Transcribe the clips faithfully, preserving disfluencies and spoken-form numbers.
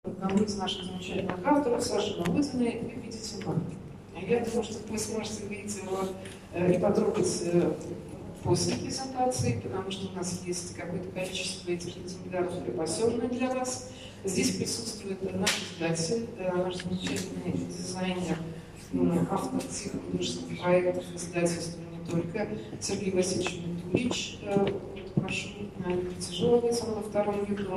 одному из наших замечательных авторов, Саши Володиной, вы видите номер. Я думаю, что вы сможете увидеть его и потрогать после презентации, потому что у нас есть какое-то количество этих экземпляров припасенных для вас. Здесь присутствует наш издатель, наш замечательный дизайнер, автор всех художественных проектов, издательства не только, Сергей Васильевич Митулич. Прошу тяжелого самого втором веку.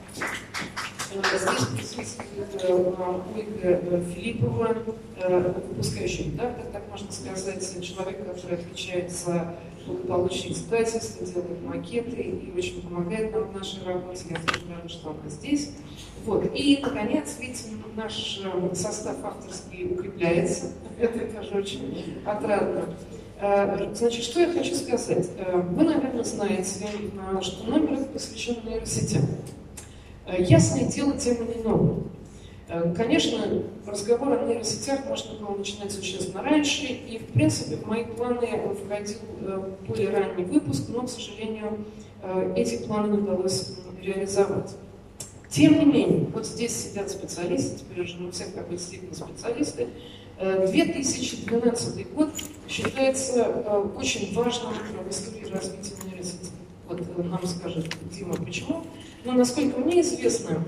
Здесь присутствует Ольга Филиппова, выпускающий редактор, так можно сказать, человек, который отвечает за благополучие издательства, делает макеты и очень помогает нам в нашей работе. Я тоже рада, что она здесь. Вот. И, наконец, видите, наш состав авторский укрепляется. Это тоже очень отрадно. Значит, что я хочу сказать? Вы, наверное, знаете, что номер посвящен нейросетям. Ясное дело, тема не новая. Конечно, разговор о нейросетях можно было начинать существенно раньше, и, в принципе, в мои планы входил более ранний выпуск, но, к сожалению, эти планы не удалось реализовать. Тем не менее, вот здесь сидят специалисты, теперь уже у всех какой-то степени специалисты. две тысячи двенадцатый год считается очень важным в истории развития нейросетей. Вот нам скажет Дима, почему. Но, насколько мне известно,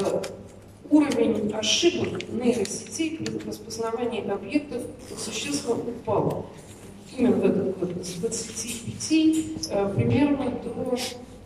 уровень ошибок нейросетей при распознавании объектов существенно упал. Именно в этот год с двадцати пяти примерно до,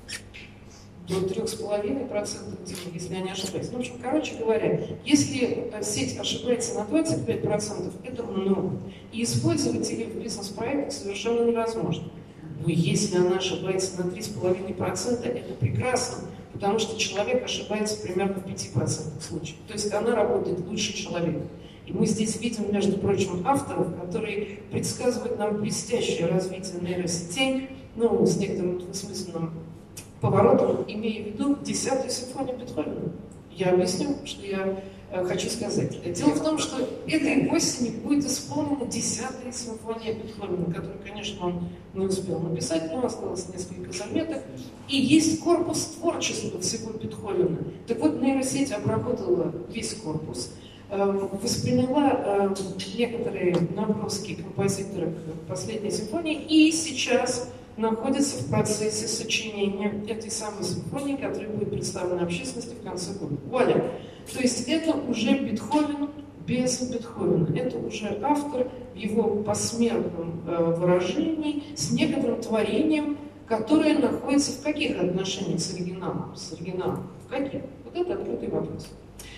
до трёх с половиной процентов, если я не ошибаюсь. Ну, в общем, короче говоря, если сеть ошибается на двадцать пять процентов, это много. И использовать ее в бизнес-проектах совершенно невозможно. Но если она ошибается на три с половиной процента, это прекрасно, потому что человек ошибается примерно в пяти процентах случаев. То есть она работает лучше человека. И мы здесь видим, между прочим, авторов, которые предсказывают нам блестящее развитие нейросетей, ну, с некоторым двусмысленным поворотом, имея в виду десятую симфонию Бетховена. Я объясню, что я э, хочу сказать. Дело в том, что этой осенью будет исполнена десятая симфония Бетховена, которую, конечно, он не успел написать, но осталось несколько заметок. И есть корпус творчества всего Бетховена. Так вот, нейросеть обработала весь корпус, э, восприняла э, некоторые наброски композитора к последней симфонии, и сейчас находится в процессе сочинения этой самой симфонии, которая будет представлена общественности в конце года. Вуаля! То есть это уже Бетховен без Бетховена. Это уже автор в его посмертном э, выражении с некоторым творением, которое находится в каких отношениях с оригиналом? С оригиналом. В каких? Вот это открытый вопрос.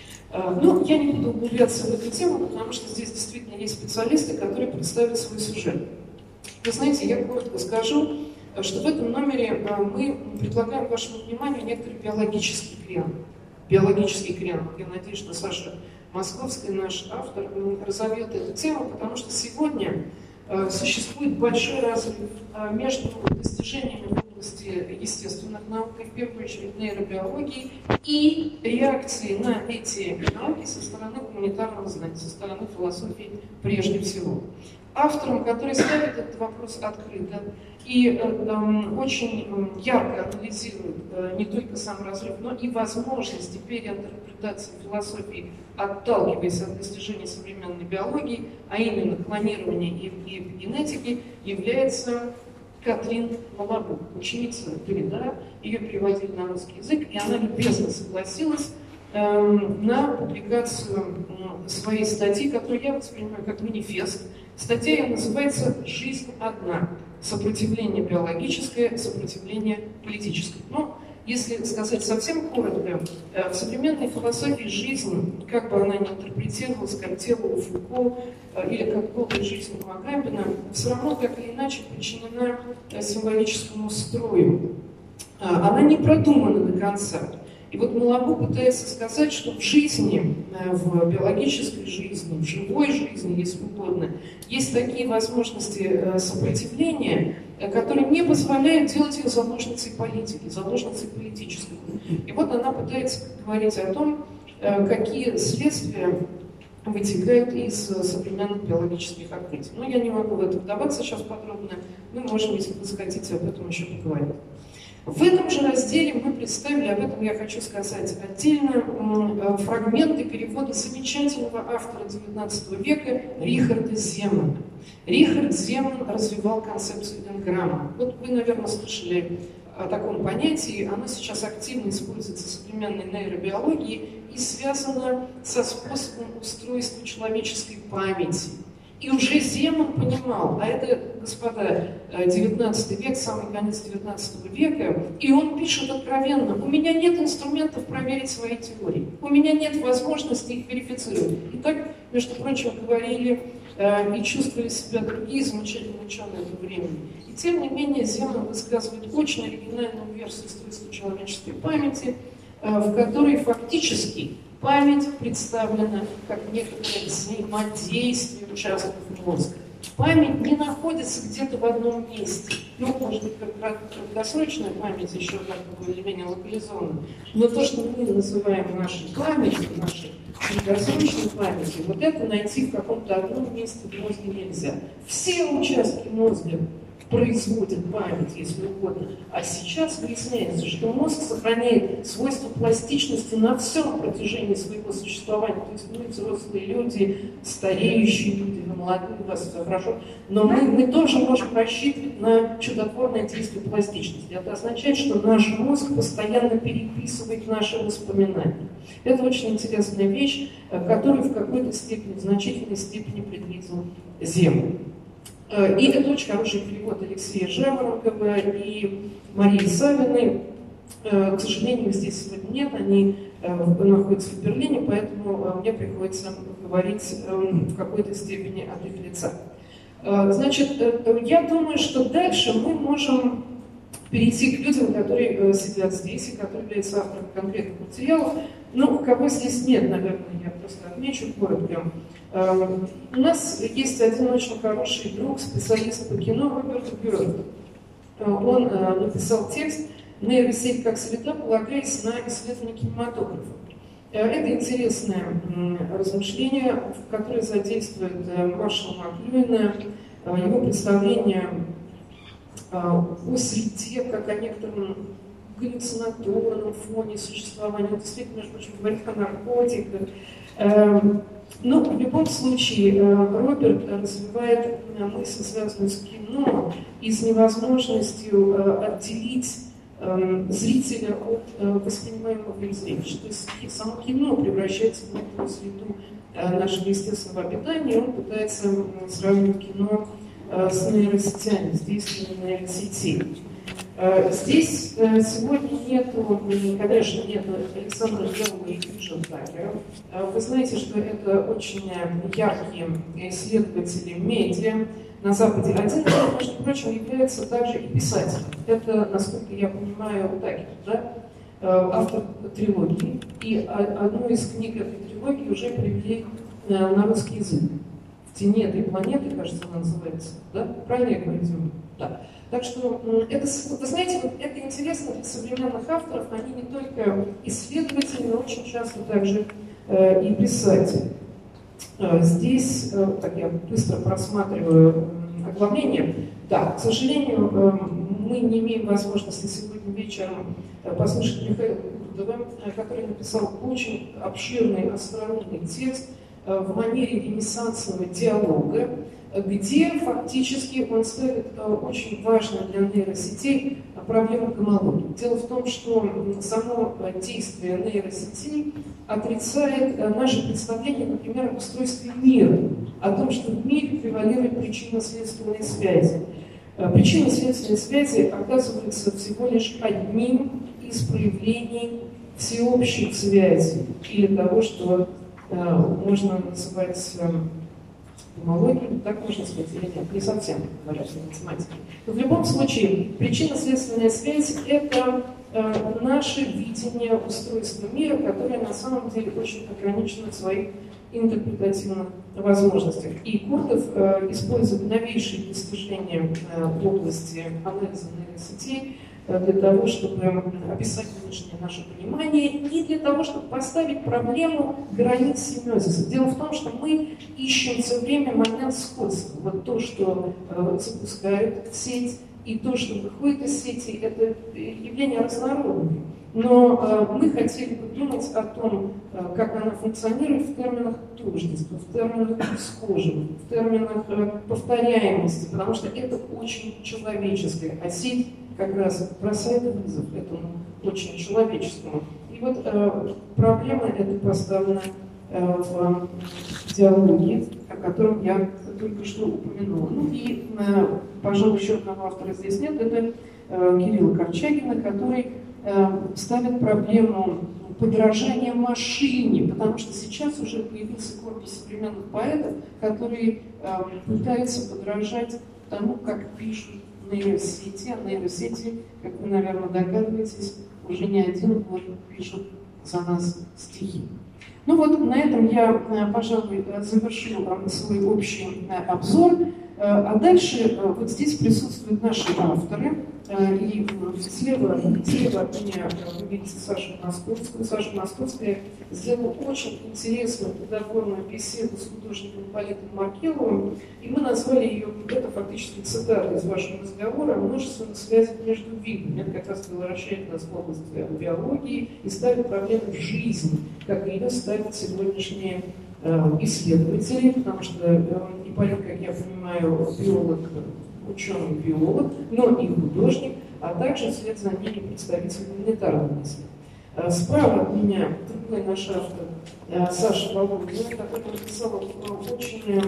Э, ну, я не буду углубляться в эту тему, потому что здесь действительно есть специалисты, которые представят свой сюжет. Вы знаете, я коротко скажу, что в этом номере мы предлагаем вашему вниманию некоторый биологический крен. Биологический крен. Я надеюсь, что Саша Московский, наш автор, разовьет эту тему, потому что сегодня существует большой разрыв между достижениями в области естественных наук, и в первую очередь нейробиологии, и реакцией на эти науки со стороны гуманитарного знания, со стороны философии прежде всего. Автором, который ставит этот вопрос открыто и э, э, очень э, ярко анализирует э, не только сам разрыв, но и возможности переинтерпретации философии, отталкиваясь от достижений современной биологии, а именно клонирования и, и генетики, является Катрин Малабу, ученица Дорида. Ее переводили на русский язык, и она любезно согласилась э, на публикацию э, своей статьи, которую я воспринимаю как манифест. Статья называется «Жизнь одна. Сопротивление биологическое, сопротивление политическое». Ну, если сказать совсем коротко, в современной философии жизни, как бы она ни интерпретировалась, как тело у Фуко или как голая жизнь у Агамбина, все равно так или иначе подчинена символическому строю. Она не продумана до конца. И вот Малабу пытается сказать, что в жизни, в биологической жизни, в живой жизни, если угодно, есть такие возможности сопротивления, которые не позволяют делать ее заложницей политики, заложницей политической. И вот она пытается говорить о том, какие следствия вытекают из современных биологических открытий. Но я не могу в это вдаваться сейчас подробно, мы можем, если вы захотите, об этом еще поговорить. В этом же разделе мы представили, об этом я хочу сказать отдельно, фрагменты перевода замечательного автора девятнадцатого века Рихарда Земана. Рихард Земан развивал концепцию энграммы. Вот вы, наверное, слышали о таком понятии, оно сейчас активно используется в современной нейробиологии и связано со способом устройства человеческой памяти. И уже Земан понимал, а это, господа, девятнадцатый век, самый конец девятнадцатого века, и он пишет откровенно: у меня нет инструментов проверить свои теории, у меня нет возможности их верифицировать. И так, между прочим, говорили э, и чувствовали себя другие замечательные ученые этого времени. И тем не менее Земан высказывает очень оригинальную версию устройства человеческой памяти, э, в которой фактически память представлена как некоторое взаимодействие участков мозга. Память не находится где-то в одном месте. Ну, может быть, как краткосрочная память еще как-то более-менее локализована. Но то, что мы называем нашей памятью, нашей краткосрочной памятью, вот это найти в каком-то одном месте в мозге нельзя. Все участки мозга производит память, если угодно. А сейчас выясняется, что мозг сохраняет свойства пластичности на всем протяжении своего существования. То есть мы взрослые люди, стареющие люди, вы молодые, у вас все хорошо, но мы, мы тоже можем рассчитывать на чудотворное действие пластичности. Это означает, что наш мозг постоянно переписывает наши воспоминания. Это очень интересная вещь, которую в какой-то степени, в значительной степени предвидел Земан. И это очень хороший перевод Алексея Жаворонкова и Марии Савиной. К сожалению, здесь сегодня нет, они находятся в Берлине, поэтому мне приходится говорить в какой-то степени от их лица. Значит, я думаю, что дальше мы можем перейти к людям, которые сидят здесь и которые являются авторами конкретных материалов. Ну, кого здесь нет, наверное, я просто отмечу коротко. У нас есть один очень хороший друг, специалист по кино, Роберт Бёрд. Он написал текст «Нейросеть как среда, полагаясь на исследование кинематографа». Это интересное размышление, в которое задействует Маршала Маклюина, его представление о среде, как о некотором галлюцинаторном фоне существования. Он действительно, между прочим, говорит о наркотиках. Но в любом случае Роберт развивает мысль, связанную с кино, и с невозможностью отделить зрителя от воспринимаемого им зрелища. То есть само кино превращается в некую среду нашего естественного обитания, и он пытается сравнивать кино с нейросетями, с действием нейросетей. Здесь сегодня нету, конечно, нету Александра Белого и Юджин Такера. Вы знаете, что это очень яркие исследователи медиа на Западе. Один из них, между прочим, является также и писателем. Это, насколько я понимаю, Такер, да? Автор трилогии. И одну из книг этой трилогии уже перевели на русский язык. «В тени этой планеты», кажется, она называется. Да? Правильно я говорю? Да. Так что, это, вы знаете, вот это интересно для современных авторов, они не только исследователи, но очень часто также э, и писатели. Э, здесь, э, так я быстро просматриваю оглавление. Да, к сожалению, э, мы не имеем возможности сегодня вечером э, послушать Михаила Курдова, э, который написал очень обширный, остроумный текст э, в манере ренессансного диалога, где фактически он ставит очень важную для нейросетей проблему гомологии. Дело в том, что само действие нейросетей отрицает наше представление, например, об устройстве мира, о том, что в мире превалирует причинно-следственные связи. Причинно-следственные связи оказываются всего лишь одним из проявлений всеобщих связей, или того, что можно называть гомологию, так можно сказать, или нет, не совсем, говорят на математике. Но в любом случае, причинно-следственная связь – это э, наше видение устройства мира, которое на самом деле очень ограничено в своих интерпретативных возможностях. И Курдов э, использует новейшие достижения э, в области анализа нейросетей для того, чтобы описать нынешнее наше понимание и для того, чтобы поставить проблему границ семиозиса. Дело в том, что мы ищем все время момент сходства. Вот то, что э, запускают в сеть, и то, что выходит из сети, это явление разнородное. Но э, мы хотели бы думать о том, э, как она функционирует в терминах тождества, в терминах схожего, в терминах э, повторяемости, потому что это очень человеческое, а сеть как раз бросает вызов этому очень человеческому. И вот э, проблема эта поставлена э, в диалоге, о котором я только что упомянула. Ну и, э, пожалуй, еще одного автора здесь нет, это э, Кирилла Корчагина, который э, ставит проблему подражания машине, потому что сейчас уже появился корпус современных поэтов, которые э, пытаются подражать тому, как пишут нейросети, а нейросети, как вы, наверное, догадываетесь, уже не один год пишут за нас стихи. Ну вот, на этом я, пожалуй, завершу свой общий обзор. А дальше вот здесь присутствуют наши авторы. И слева, слева от меня вы видите Сашу Московскую. Саша Московская сделала очень интересную плодотворную беседу с художником Политом Маркеловым. И мы назвали ее, это фактически цитата из вашего разговора, о множественных связях между видами. Это как раз превращает нас в область биологии и ставит проблему жизни, как ее ставят сегодняшние э, исследователи, потому что э, Ипполит, как я понимаю, биолог, ученый-биолог, но и художник, а также вслед за ними представитель гуманитарной мысли. Справа от меня другой наш автор Саша Володина, который написал очень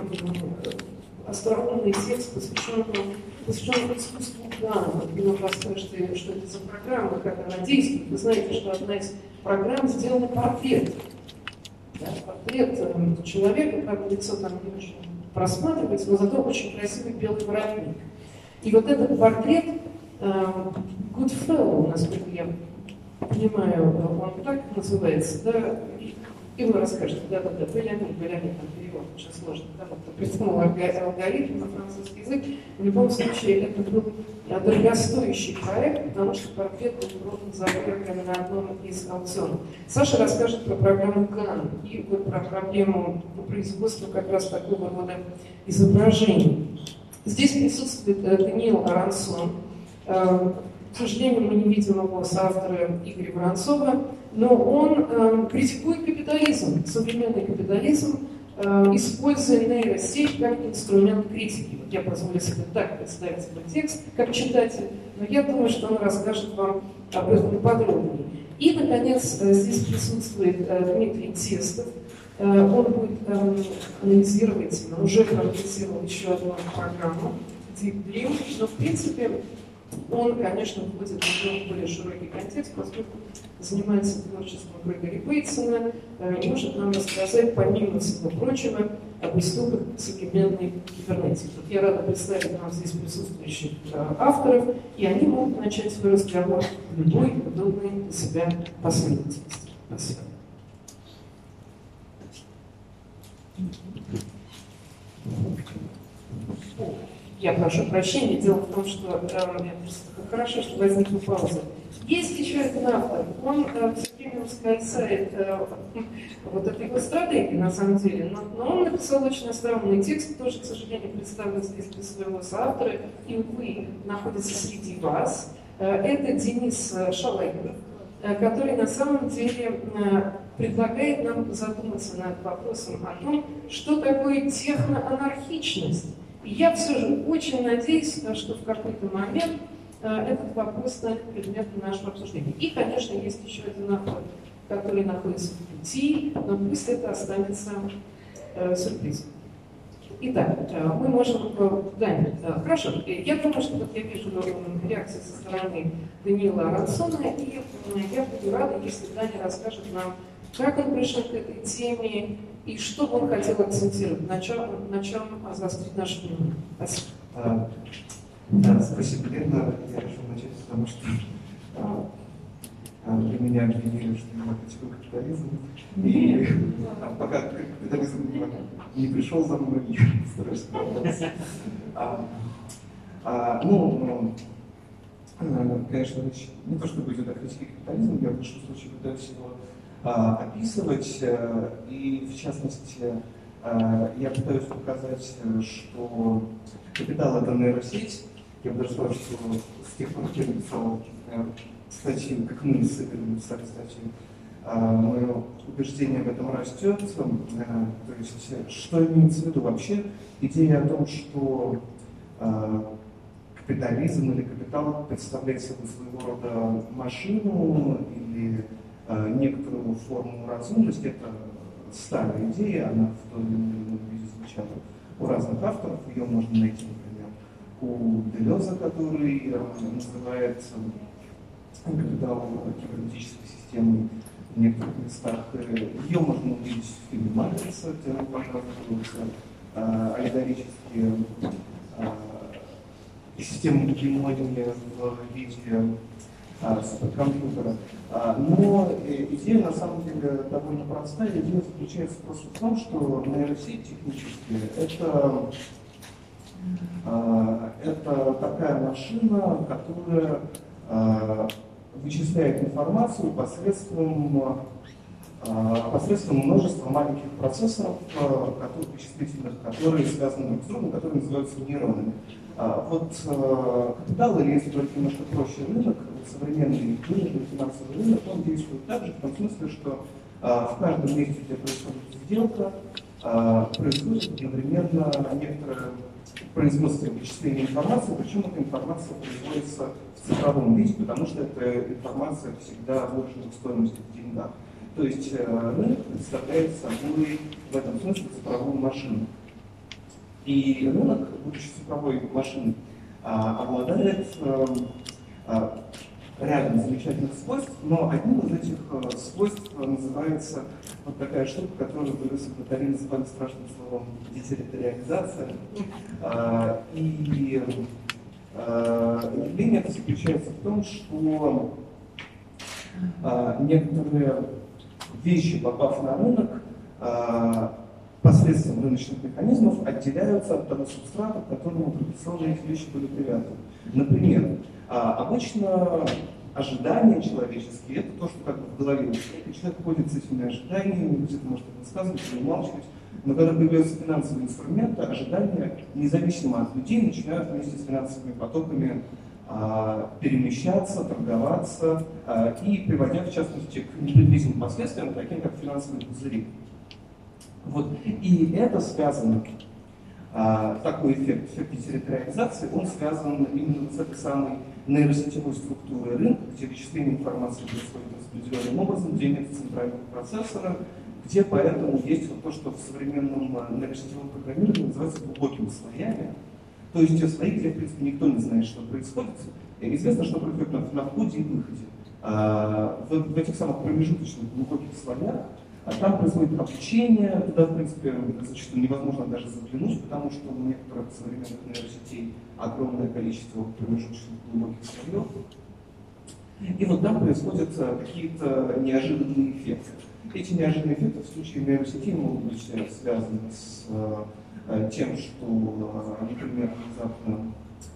остроумный текст, посвященный, посвященный искусству Гана. Вы нам расскажете, что это за программа, как она действует. Вы знаете, что одна из программ сделана портрет. Да, портрет человека, как лицо там не очень просматривается, но зато очень красивый белый воротник. И вот этот портрет э, Goodfellow, насколько я понимаю, он так называется, да, и вы расскажете, да-да-да, Белями, Белями, там перевод очень сложный, потому что придумал алгоритм на французский язык. В любом случае, это был дорогостоящий проект, потому что портрет был продан за выборками на одном из аукционов. Саша расскажет про программу Ган и вот про проблему производства как раз такого рода изображений. Здесь присутствует э, Даниил Арансон. Э, к сожалению, мы не видим его соавтора Игоря Воронцова, но он э, критикует капитализм, современный капитализм, э, используя нейросеть как инструмент критики. Вот я позволю себе так представить свой текст, как читатель, но я думаю, что он расскажет вам об этом подробнее. И, наконец, э, здесь присутствует э, Дмитрий Тестов. Он будет э, анализировать, уже проанализировал еще одну программу Deep Dream, но в принципе он, конечно, входит в более широкий контекст, поскольку занимается творчеством Грегори Бейтсона э, и может нам рассказать, помимо всего прочего, об истоках современной кибернетики. Вот я рада представить нам здесь присутствующих э, авторов, и они могут начать свой разговор в любой удобной для себя последовательности. Спасибо. Я прошу прощения, дело в том, что э, хорошо, что возникла пауза. Есть еще один автор, он э, все время ускользает, э, вот это его стратегия на самом деле, но, но он написал очень остроумный текст, тоже, к сожалению, представлен здесь без своего соавтора, и, увы, находится среди вас. Э, это Денис Шалагеров, э, который на самом деле э, предлагает нам задуматься над вопросом о том, что такое техноанархичность. И я все же очень надеюсь, что в какой-то момент этот вопрос станет предметом нашего обсуждения. И, конечно, есть еще один автор, который находится в пути, но пусть это останется э, сюрпризом. Итак, э, мы можем... Э, да, э, хорошо. Я думаю, что вот я вижу реакцию со стороны Даниила Арансона, и э, я буду рада, если Даня расскажет нам, как он пришел к этой теме и что он хотел акцентировать, на чем, на чем заострить наше внимание. Спасибо. А, да, спасибо, Лена. Я решил начать, потому что а, а, для меня обвинили, что я критикую капитализм. И а, пока капитализм не пришел за мной, я стараюсь справляться. А, а, ну, ну, конечно, речь не то, чтобы идет о критике капитализма, я в большом случае пытаюсь его описывать, и в частности я пытаюсь показать, что капитал — это нейросеть, я бы даже сказал, что с тех пор, как я написал статьи, как мы с Игорем написали статьи, мое убеждение в этом растет. То есть, что имеется в виду вообще? Идея о том, что капитализм или капитал представляет собой своего рода машину или некоторую форму разумности, это старая идея, она в том или ином виде звучала у разных авторов, ее можно найти, например, у Делеза, который называет капитал кибернетической системой в некоторых местах. Ее можно увидеть в фильме «Матрица», где он показывается э, аллегорические э, системы гегемонии в виде э, суперкомпьютера. А, но э, идея на самом деле довольно простая. Идея заключается просто в том, что нейросеть технически это, э, это такая машина, которая э, вычисляет информацию посредством, посредством множества маленьких процессоров, которые, вычислительных, которые связаны друг с другом, которые называются нейронами. Вот капитал, или если говорить немножко проще, рынок, современный рынок, финансовый рынок, он действует так же, в том смысле, что в каждом месте, где происходит сделка, происходит одновременно некоторое производство вычисления информации, причем эта информация производится в цифровом виде, потому что эта информация всегда выражена в стоимости в деньгах. То есть рынок представляет собой в этом смысле цифровую машину. И рынок, будучи цифровой машиной, обладает рядом замечательных свойств, но одним из этих свойств называется вот такая штука, которую в эзотерии называли страшным словом детерриториализация. И явление это заключается в том, что некоторые вещи, попав на рынок, посредством рыночных механизмов отделяются от того субстрата, к которому традиционно эти вещи были привязаны. Например, обычно ожидания человеческие — это то, что как бы в голове у человека, и человек ходит с этими ожиданиями, где-то может это высказывать или умалчивать. Но когда появляются финансовые инструменты, ожидания, независимо от людей, начинают вместе с финансовыми потоками а, перемещаться, торговаться а, и приводя, в частности, к непредвиденным последствиям, таким как финансовые пузыри. Вот. И это связано, а, такой эффект, эффект детерриториализации, он связан именно с этой самой нейросетевой структурой рынка, где вычисление информации происходит распределенным образом, где нет центрального процессора, где поэтому есть вот то, что в современном нейросетевом программировании называется глубокими слоями. То есть те слои, где, в принципе, никто не знает, что происходит. И известно, что происходит на, на входе и выходе. А, в, в этих самых промежуточных глубоких слоях а там происходит обучение, туда, в принципе, зачастую невозможно даже заглянуть, потому что у некоторых современных нейросетей огромное количество промежуточных глубоких слоев. И вот там происходят какие-то неожиданные эффекты. Эти неожиданные эффекты в случае нейросетей могут быть связаны с э, тем, что, например, внезапно,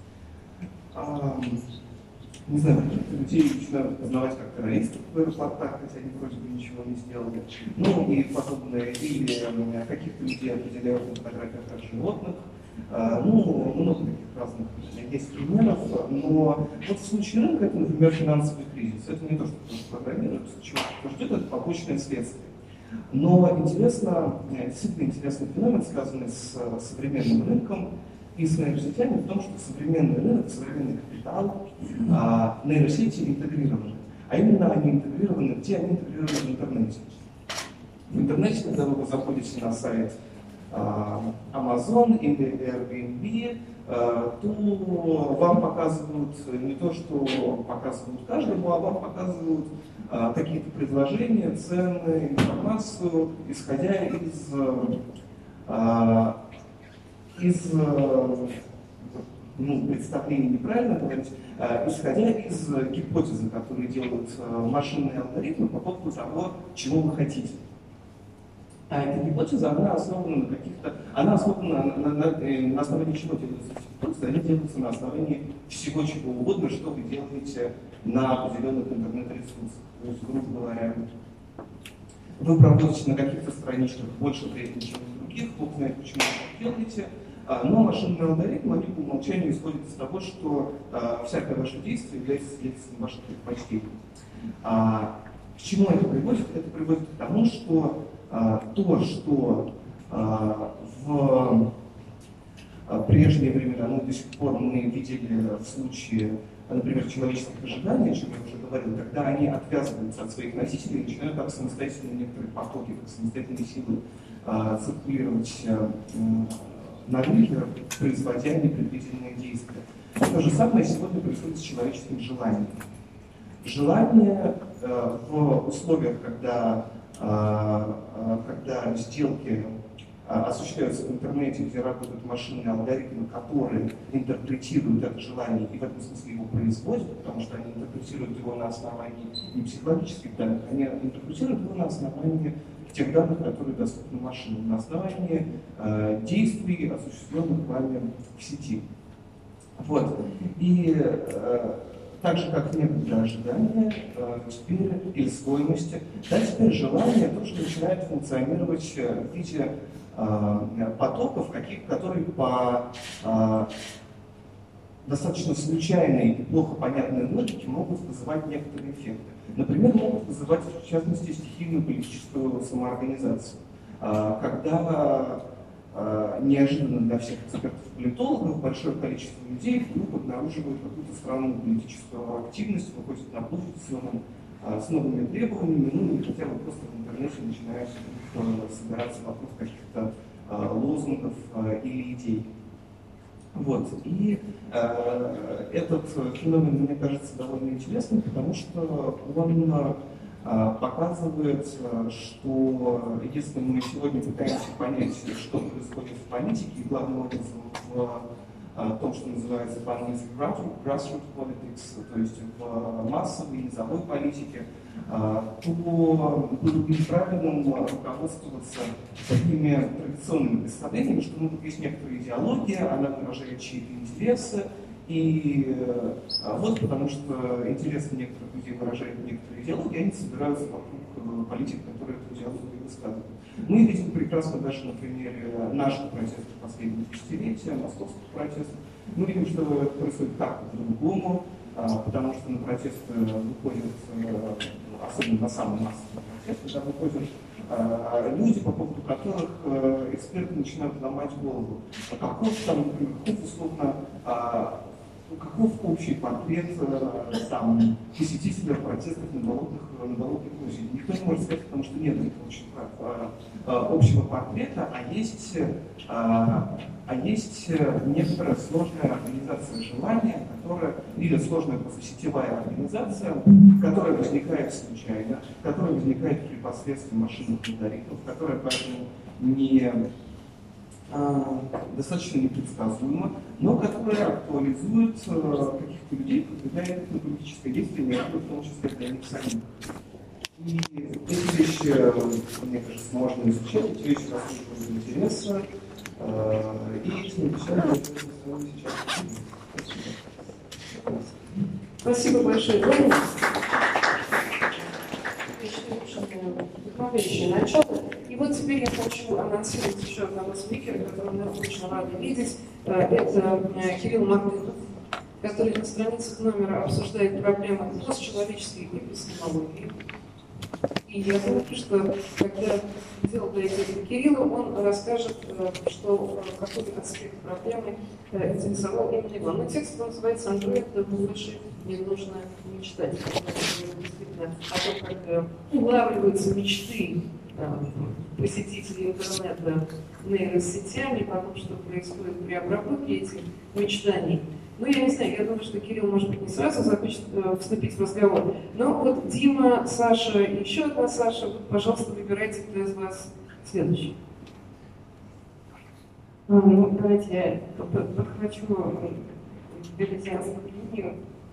э, не знаю, каких-то людей начинают познавать как террористов в аэропортах, хотя они вроде бы ничего не сделали. Ну и подобное, или э, каких-то людей определяют на фотографиях как животных. Э, ну, много таких разных есть примеров, но вот в случае рынка это, например, финансовый кризис. Это не то, что кто-то программирует, чего-то ждет, это побочное следствие. Но интересно, действительно интересный феномен, связанный с современным рынком и с нейросетями, в том, что современный рынок, современный капитал, а, нейросети интегрированы. А именно они интегрированы, где они интегрированы в интернете. В интернете, когда вы заходите на сайт а, Amazon или Airbnb, а, то вам показывают не то, что показывают каждому, а вам показывают а, какие-то предложения, цены, информацию, исходя из, а, из ну, представлений, неправильно говорить, а, исходя из гипотезы, которые делают а, машинные алгоритмы по поводу того, чего вы хотите. А эта гипотеза, она основана на каких-то, она основана на, на, на, на основании чего делаются эти гипотезы? Они делаются на основании всего чего угодно, что вы делаете на определенных интернет-ресурсах. То есть, грубо говоря, вы проводите на каких-то страничках больше времени, чем на других, бог знает, почему вы это делаете, Но машинные алгоритмы, они по умолчанию исходят из того, что всякое ваше действие является следствием ваших предпочтений. К чему это приводит? Это приводит к тому, что то, что в прежние времена, ну, до сих пор мы видели в случае, например, человеческих ожиданий, о чем я уже говорил, когда они отвязываются от своих носителей и начинают как самостоятельно некоторые потоки, как самостоятельные силы э, циркулировать э, на рынке, производя непредвиденные действия. То же самое сегодня происходит с человеческим желанием. Желание э, в условиях, когда, э, когда сделки осуществляются в интернете, где работают машинные алгоритмы, которые интерпретируют это желание и в этом смысле его производят, потому что они интерпретируют его на основании не психологических данных, они интерпретируют его на основании тех данных, которые доступны машинам, на основании э, действий, осуществленных вами в сети. Вот. И э, так же, как некогда ожидания, э, теперь или стоимости, да, теперь желание тоже начинает функционировать в виде потоков, каких, которые по а, достаточно случайной и плохо понятной логике могут вызывать некоторые эффекты. Например, могут вызывать, в частности, стихийную политическую самоорганизацию. А, когда а, неожиданно для всех экспертов-политологов большое количество людей вдруг обнаруживают какую-то странную политическую активность, выходят на площадь с, новым, а, с новыми требованиями, ну и хотя бы просто в интернете начинают собираться вокруг каких-то э, лозунгов э, или идей. Вот. И э, этот феномен, мне кажется, довольно интересным, потому что он э, показывает, что если мы сегодня пытаемся понять, что происходит в политике, и главным образом в э, том, что называется по-английски grassroots politics, то есть в массовой низовой политике, то было бы неправильным руководствоваться такими традиционными представлениями, что ну, есть некоторая идеология, она выражает чьи-то интересы, и вот потому что интересы некоторых людей выражают некоторые идеологии, они собираются вокруг политик, которые эту идеологию высказывают. Мы видим прекрасно даже на примере наших протестов последних десятилетия, московских протестов. Мы видим, что это происходит как-то по-другому, потому что на протесты выходят, особенно на самые массовые протесты, да, выходят э, люди, по поводу которых э, эксперты начинают ломать голову. А каков там, например, каков условно, э, каков общий портрет э, там, посетителя протестов на Болотных, на Болотной площади? Никто не может сказать, потому что нет этого э, э, общего портрета, а есть, э, а есть некоторая сложная организация желания, которая, или сложная просто сетевая организация, которая возникает случайно, которая возникает при посредстве машинных алгоритмов, которая поэтому не, а, достаточно непредсказуема, но которая актуализует а, каких-то людей, продвигает их на политическое действие, неожиданно в том числе для них самих. И эти вещи, мне кажется, можно изучать, эти вещи заслуживают интереса, а, и этим вещами мы сейчас. Спасибо большое, Леня. Вдохновляющее начало. И вот теперь я хочу анонсировать еще одного спикера, которого мы очень рады видеть. Это Кирилл Мартынов, который на страницах номера обсуждает проблемы постчеловеческой эпистемологии. И я думаю, что когда дело дойдет до Кирилла, он расскажет, что какой аспект проблемы интересовал именно его. Но текст называется «Андроид больше не нужно мечтать». Действительно, о том, как улавливаются мечты посетителей интернета нейросетями, потом, что происходит при обработке этих мечтаний. Ну, я не знаю, я думаю, что Кирилл, может быть, не сразу захочет э, вступить в разговор. Но вот Дима, Саша и еще одна Саша, вот, пожалуйста, выбирайте, кто из вас следующий. Ну, давайте я подхвачу вегетарианскую линию.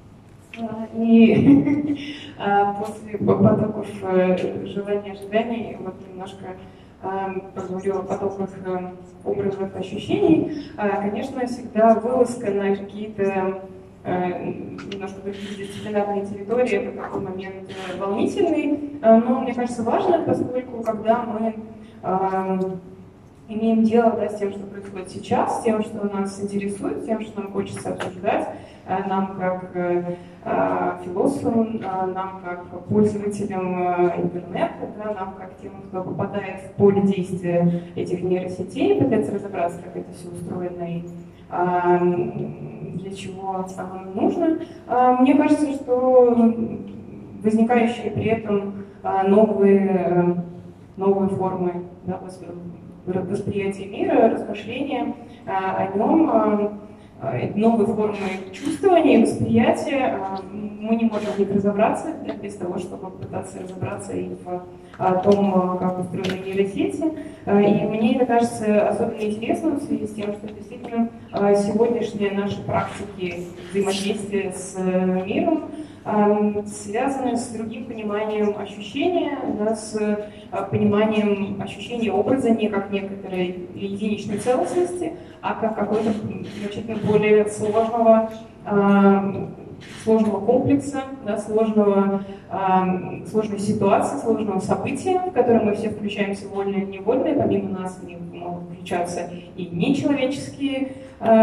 И после потоков желаний, ожиданий, вот немножко поговорила о потоках образов, ощущений. Конечно, всегда вылазка на какие-то немножко другие дисциплинарные территории, это такой момент волнительный, но, мне кажется, важно, поскольку когда мы имеем дело, да, с тем, что происходит сейчас, с тем, что нас интересует, с тем, что нам хочется обсуждать, нам как философам, нам как пользователям интернета, да, нам как тем, кто попадает в поле действия этих нейросетей, пытается разобраться, как это все устроено и для чего оно нужно. Мне кажется, что возникающие при этом новые, новые формы, да, восприятия мира, размышления о нем, новые формы чувствования и восприятия, мы не можем в них разобраться, да, без того, чтобы пытаться разобраться и в о том, как устроены нейросети. И мне это кажется особенно интересным в связи с тем, что действительно сегодняшние наши практики взаимодействия с миром связаны с другим пониманием ощущения, да, с пониманием ощущения образа не как некоторой единичной целостности, а как какой-то значительно более сложного, сложного комплекса, да, сложного, сложной ситуации, сложного события, в которое мы все включаемся вольно и невольно, и помимо нас в них могут включаться и нечеловеческие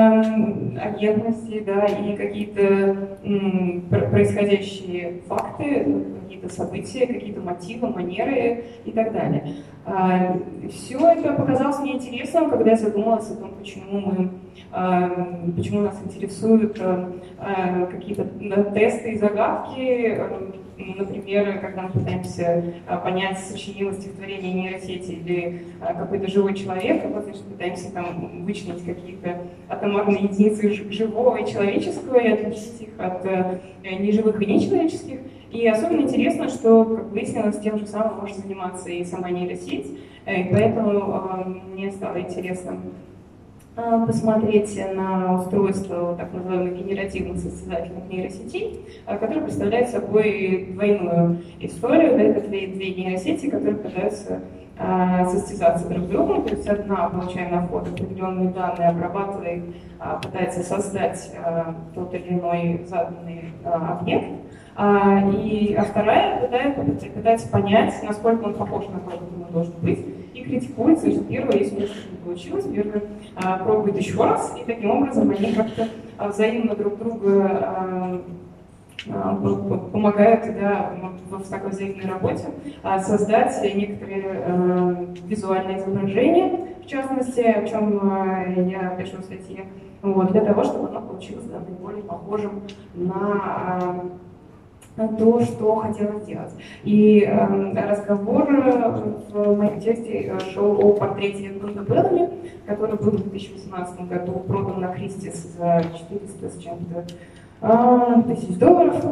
агентности, да, и какие-то происходящие факты, какие-то события, какие-то мотивы, манеры и так далее. Все это показалось мне интересным, когда я задумалась о том, почему мы, почему нас интересуют какие-то тесты и загадки. Например, когда мы пытаемся понять, сочинило стихотворение нейросети или какой-то живой человек, вот, значит, пытаемся там вычленить какие-то атомарные единицы живого и человеческого и отличить их от неживых и нечеловеческих. И особенно интересно, что, как выяснилось, тем же самым может заниматься и сама нейросеть, и поэтому мне стало интересно посмотреть на устройство так называемых генеративных состязательных нейросетей, которые представляют собой двойную историю. Да, это две, две нейросети, которые пытаются а, состязаться друг с другом. То есть одна, получая на вход определенные данные, обрабатывая их, а, пытается создать а, тот или иной заданный а, объект. А, и, а вторая пытается, пытается понять, насколько он похож на то, как он должен быть, и критикуется, и первое, если у них не получилось, первое а, пробует еще раз, и таким образом они как-то а, взаимно друг друга а, а, помогают, да, в такой взаимной работе а, создать некоторые а, визуальные изображения, в частности, о чем а, я пишу в статье, вот, для того, чтобы оно получилось, да, наиболее похожим на а, то, что хотела сделать. И э, разговор в моем тексте шел о портрете Эдмунда Беллами, который был в две тысячи восемнадцатом году продан на Кристис за четыреста с чем-то э, тысяч долларов.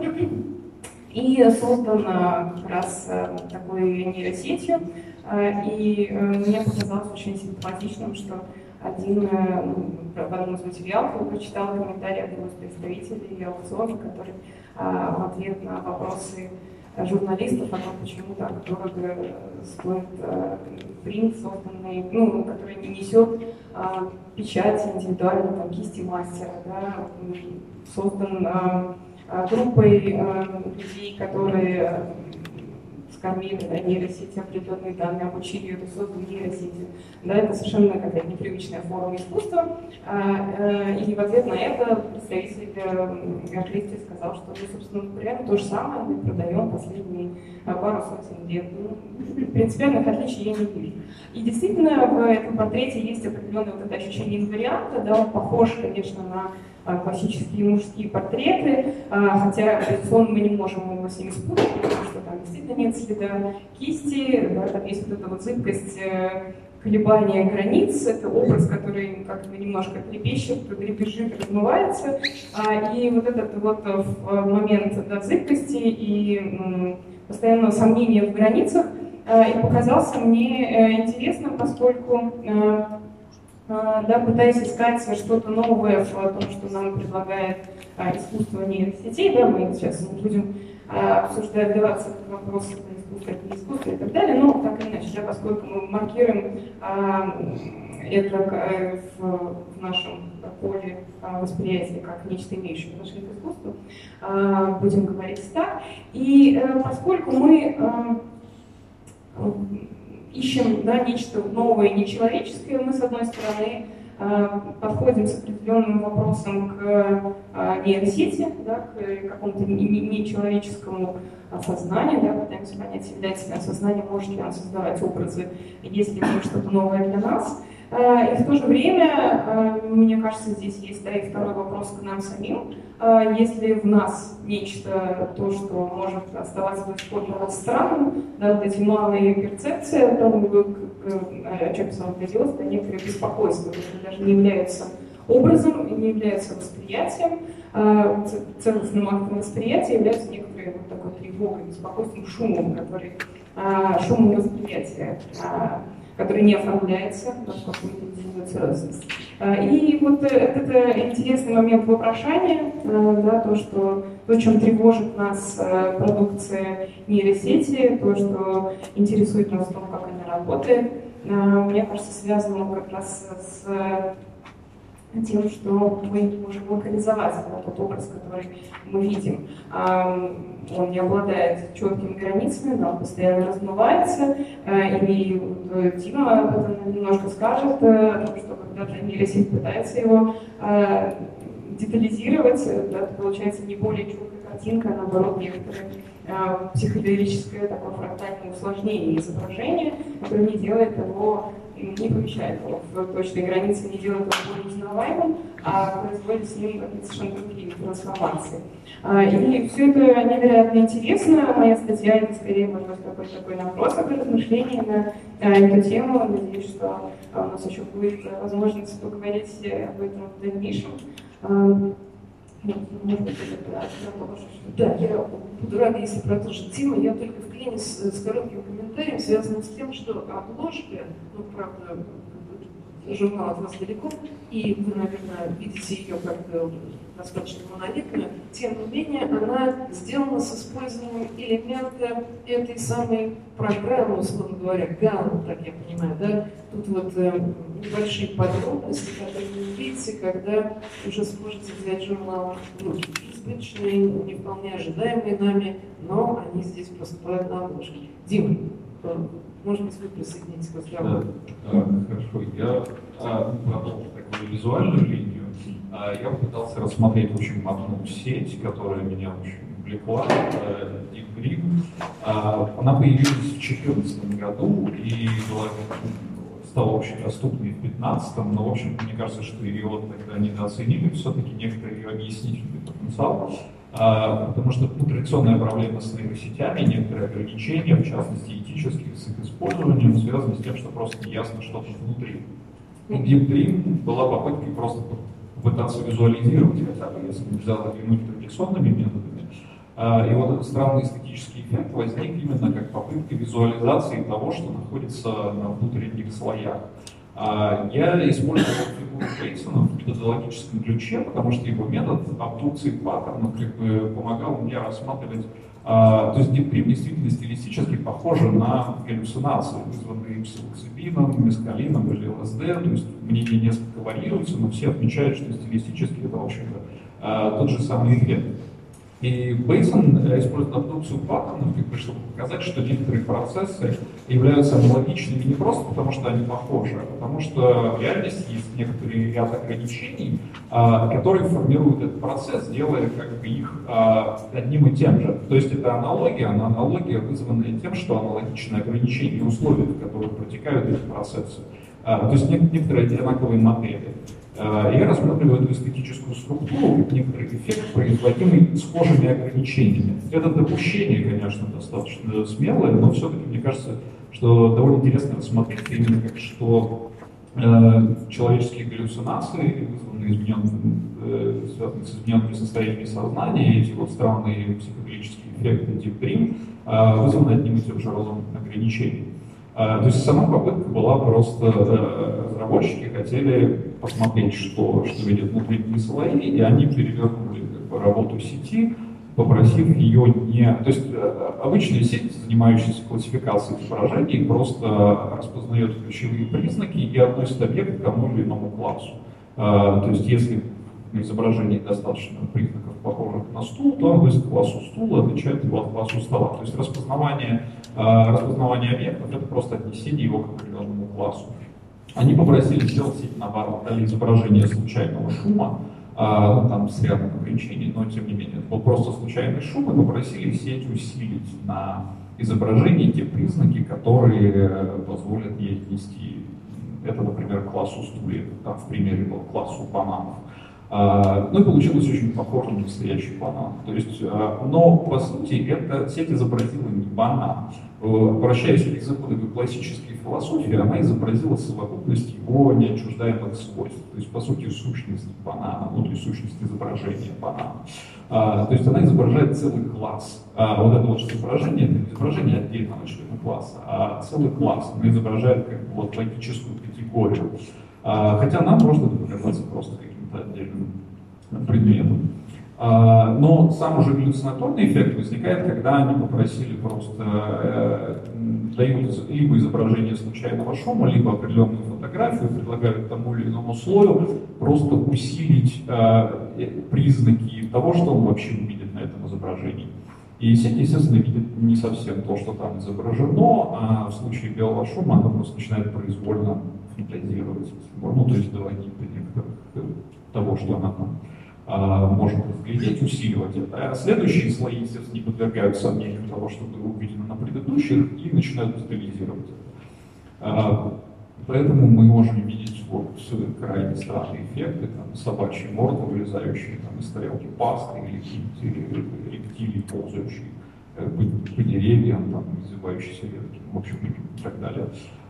И создан э, как раз э, такой нейросетью. Э, и э, мне показалось очень симпатичным, что один, э, в одном из материалов я прочитала комментарий одного из представителей аукциона, который в ответ на вопросы журналистов о том, почему так дорого стоит принт, созданный, ну, который не несет а, печать индивидуальной там, кисти мастера, да, создан а, группой а, людей, которые скормили, да, нейросети определенные данные, обучили ее, создан нейросети. Да, это совершенно какая-то непривычная форма искусства. А, и в ответ на это представитель Кристис сказал, что, ну, собственно, примерно то же самое мы продаем последние пару сотен лет. Ну, принципиальных отличий я не вижу. И действительно, в этом портрете есть определенное вот это ощущение инварианта, да, он похож, конечно, на классические мужские портреты, хотя, безусловно, мы не можем его с ними спутать, потому что там действительно нет следа кисти, да, там есть вот эта вот зыбкость колебания границ, это образ, который как-то немножко трепещет, дребезжит, размывается, и вот этот вот момент, да, зыбкости и постоянного сомнения в границах и показался мне интересным, поскольку, да, пытаясь искать что-то новое в том, что нам предлагает а, искусство нейросетей, да, мы сейчас не будем а, обсуждать, вдаваться в вопросы искусства, это не искусство и так далее, но так или иначе, да, поскольку мы маркируем а, это а, в, в нашем поле а, восприятия как нечто имеющее отношение к искусству, а, будем говорить так, и а, поскольку мы а, ищем, да, нечто новое, нечеловеческое, мы, с одной стороны, подходим с определенным вопросом к нейросети, да, к какому-то нечеловеческому сознанию, да, пытаемся понять, является ли он сознанием, может ли он создавать образы, есть ли в нем что-то новое для нас. И в то же время, мне кажется, здесь есть, да, и второй вопрос к нам самим. Есть ли в нас нечто, то, что может оставаться до сих пор для нас странным, да, вот эти малые перцепции, о чем писал Глазиос, да, некоторые беспокойства, которые даже не являются образом, не являются восприятием, целостным актом восприятия, являются некоторые вот такой тревогой, беспокойством, шумом, который, шумом восприятия, который не оформляется в какую-то единую целостность. И вот это интересный момент вопрошания, да, то, что, то, чем тревожит нас продукция нейросети, то, что интересует нас в том, как она работает, мне кажется, связано как раз с тем, что мы не можем локализовать, да, тот образ, который мы видим. Он не обладает четкими границами, но он постоянно размывается. И Дима об этом немножко скажет, о том, что когда-то нейросеть пытается его детализировать, да, получается не более четкая картинка, а наоборот некоторые психоделическое такое фрактальное усложнение изображения, которое не делает его, не помещает его в точные границы, не делает его более узнаваемым, а производит с ним какие-то совершенно другие трансформации. И все это невероятно интересно. Моя статья — это скорее, может быть, какой-то такой набросок размышлений на эту тему. Надеюсь, что у нас еще будет возможность поговорить об этом в дальнейшем. Да, я буду рада, если продолжит Дима. Я только вклинюсь с коротким комментарием, связанным с тем, что обложка, ну, правда, журнал от вас далеко, и вы, наверное, видите ее как достаточно монолитную, тем не менее, она сделана с использованием элемента этой самой программы, условно говоря, ГАН, так я понимаю, да? Тут вот э, небольшие подробности, которые вы увидите, когда уже сможете взять журнал в руки. Избыточные, не вполне ожидаемые нами, но они здесь проступают на обложке. Дима, может быть, вы присоединитесь к разговору? Да, хорошо. Я а, продолжу такую визуальную линию. А, я попытался рассмотреть очень одну сеть, которая меня очень увлекла, DeepGrid. А, она появилась в две тысячи четырнадцатом году и была, стала общедоступной в две тысячи пятнадцатом, но, в общем, мне кажется, что ее тогда недооценили, все-таки некоторые ее объяснительный потенциал. А, потому что ну, традиционная проблема с нейросетями, некоторые ограничения, в частности этические, с их использованием, связаны с тем, что просто не ясно, что тут внутри. И DeepGrid была попыткой просто попытаться визуализировать, хотя бы если нельзя заглянуть традиционными методами. А, и вот этот странный эстетический эффект возник именно как попытка визуализации того, что находится на внутренних слоях. Я использовал фигуру Бейтсона в методологическом ключе, потому что его метод абдукции паттернов как бы помогал мне рассматривать. То есть DeepGrid действительно стилистически похожа на галлюцинации, вызванные псилоцибином, мескалином или ЛСД. То есть мнения несколько варьируются, но все отмечают, что стилистически это, в общем-то, тот же самый эффект. И Бейтсон использует абдукцию паттернов, как бы, чтобы показать, что некоторые процессы являются аналогичными не просто потому, что они похожи, а потому что в реальности есть некоторый ряд ограничений, а, которые формируют этот процесс, делая как бы их а, одним и тем же. То есть это аналогия, но аналогия, вызванная тем, что аналогичны ограничения и условия, в которых протекают эти процессы. А, то есть некоторые одинаковые модели. Я рассматриваю эту эстетическую структуру как некоторый эффект, производимый схожими ограничениями. Это допущение, конечно, достаточно смелое, но все-таки мне кажется, что довольно интересно рассмотреть именно как что э, человеческие галлюцинации, вызванные измененными, э, связанные с измененными состояниями сознания, эти вот странные психоделические эффекты DeepGrid, э, вызваны одним и тем же родом ограничений. То есть сама попытка была просто, разработчики хотели посмотреть, что, что видят внутренние слои, и они перевернули как бы, работу сети, попросив ее не... То есть обычная сеть, занимающаяся классификацией изображений, просто распознает ключевые признаки и относит объект к тому или иному классу. То есть если на изображении достаточно признаков, похожих на стул, то он относит к классу стула, отличает его от классу стола. То есть распознавание распознавание объектов — это просто отнесение его к определенному классу. Они попросили сделать сеть набор для изображения случайного шума, а, ну, там с рядом ограничений, но тем не менее, это был просто случайный шум, и попросили сеть усилить на изображении те признаки, которые позволят ей отнести это, например, к классу стульев, там в примере был классу бананов. А, ну и получилось очень похоже на настоящий банан. То есть, а, но по сути эта сеть изобразила не банан. Обращаясь к языку такой классической философии, она изобразила совокупность его неотчуждаемых свойств. То есть, по сути, сущность банана, ну, то есть сущность изображения банана. А, то есть она изображает целый класс. А, вот это вот изображение, это не изображение отдельного члена класса, а целый класс. Она изображает как бы вот логическую категорию. А, хотя нам можно это показаться просто каким-то отдельным предметом. Но сам уже галлюцинаторный эффект возникает, когда они попросили просто, э, дают либо изображение случайного шума, либо определенную фотографию, предлагают тому или иному слою просто усилить э, признаки того, что он вообще увидит на этом изображении. И сеть, естественно, видит не совсем то, что там изображено, а в случае белого шума она просто начинает произвольно фантазировать, ну, то есть доводить до некоторых того, что она там может разглядеть, усиливать это. А следующие слои, естественно, не подвергают сомнению того, что было увидено на предыдущих, и начинают детализировать это. Поэтому мы можем видеть вот крайне странные эффекты, там, собачьи морды, вылезающие там, из тарелки пасты, или рептилии, ползающие по, по деревьям, там, извивающиеся ветки, в общем, и так далее.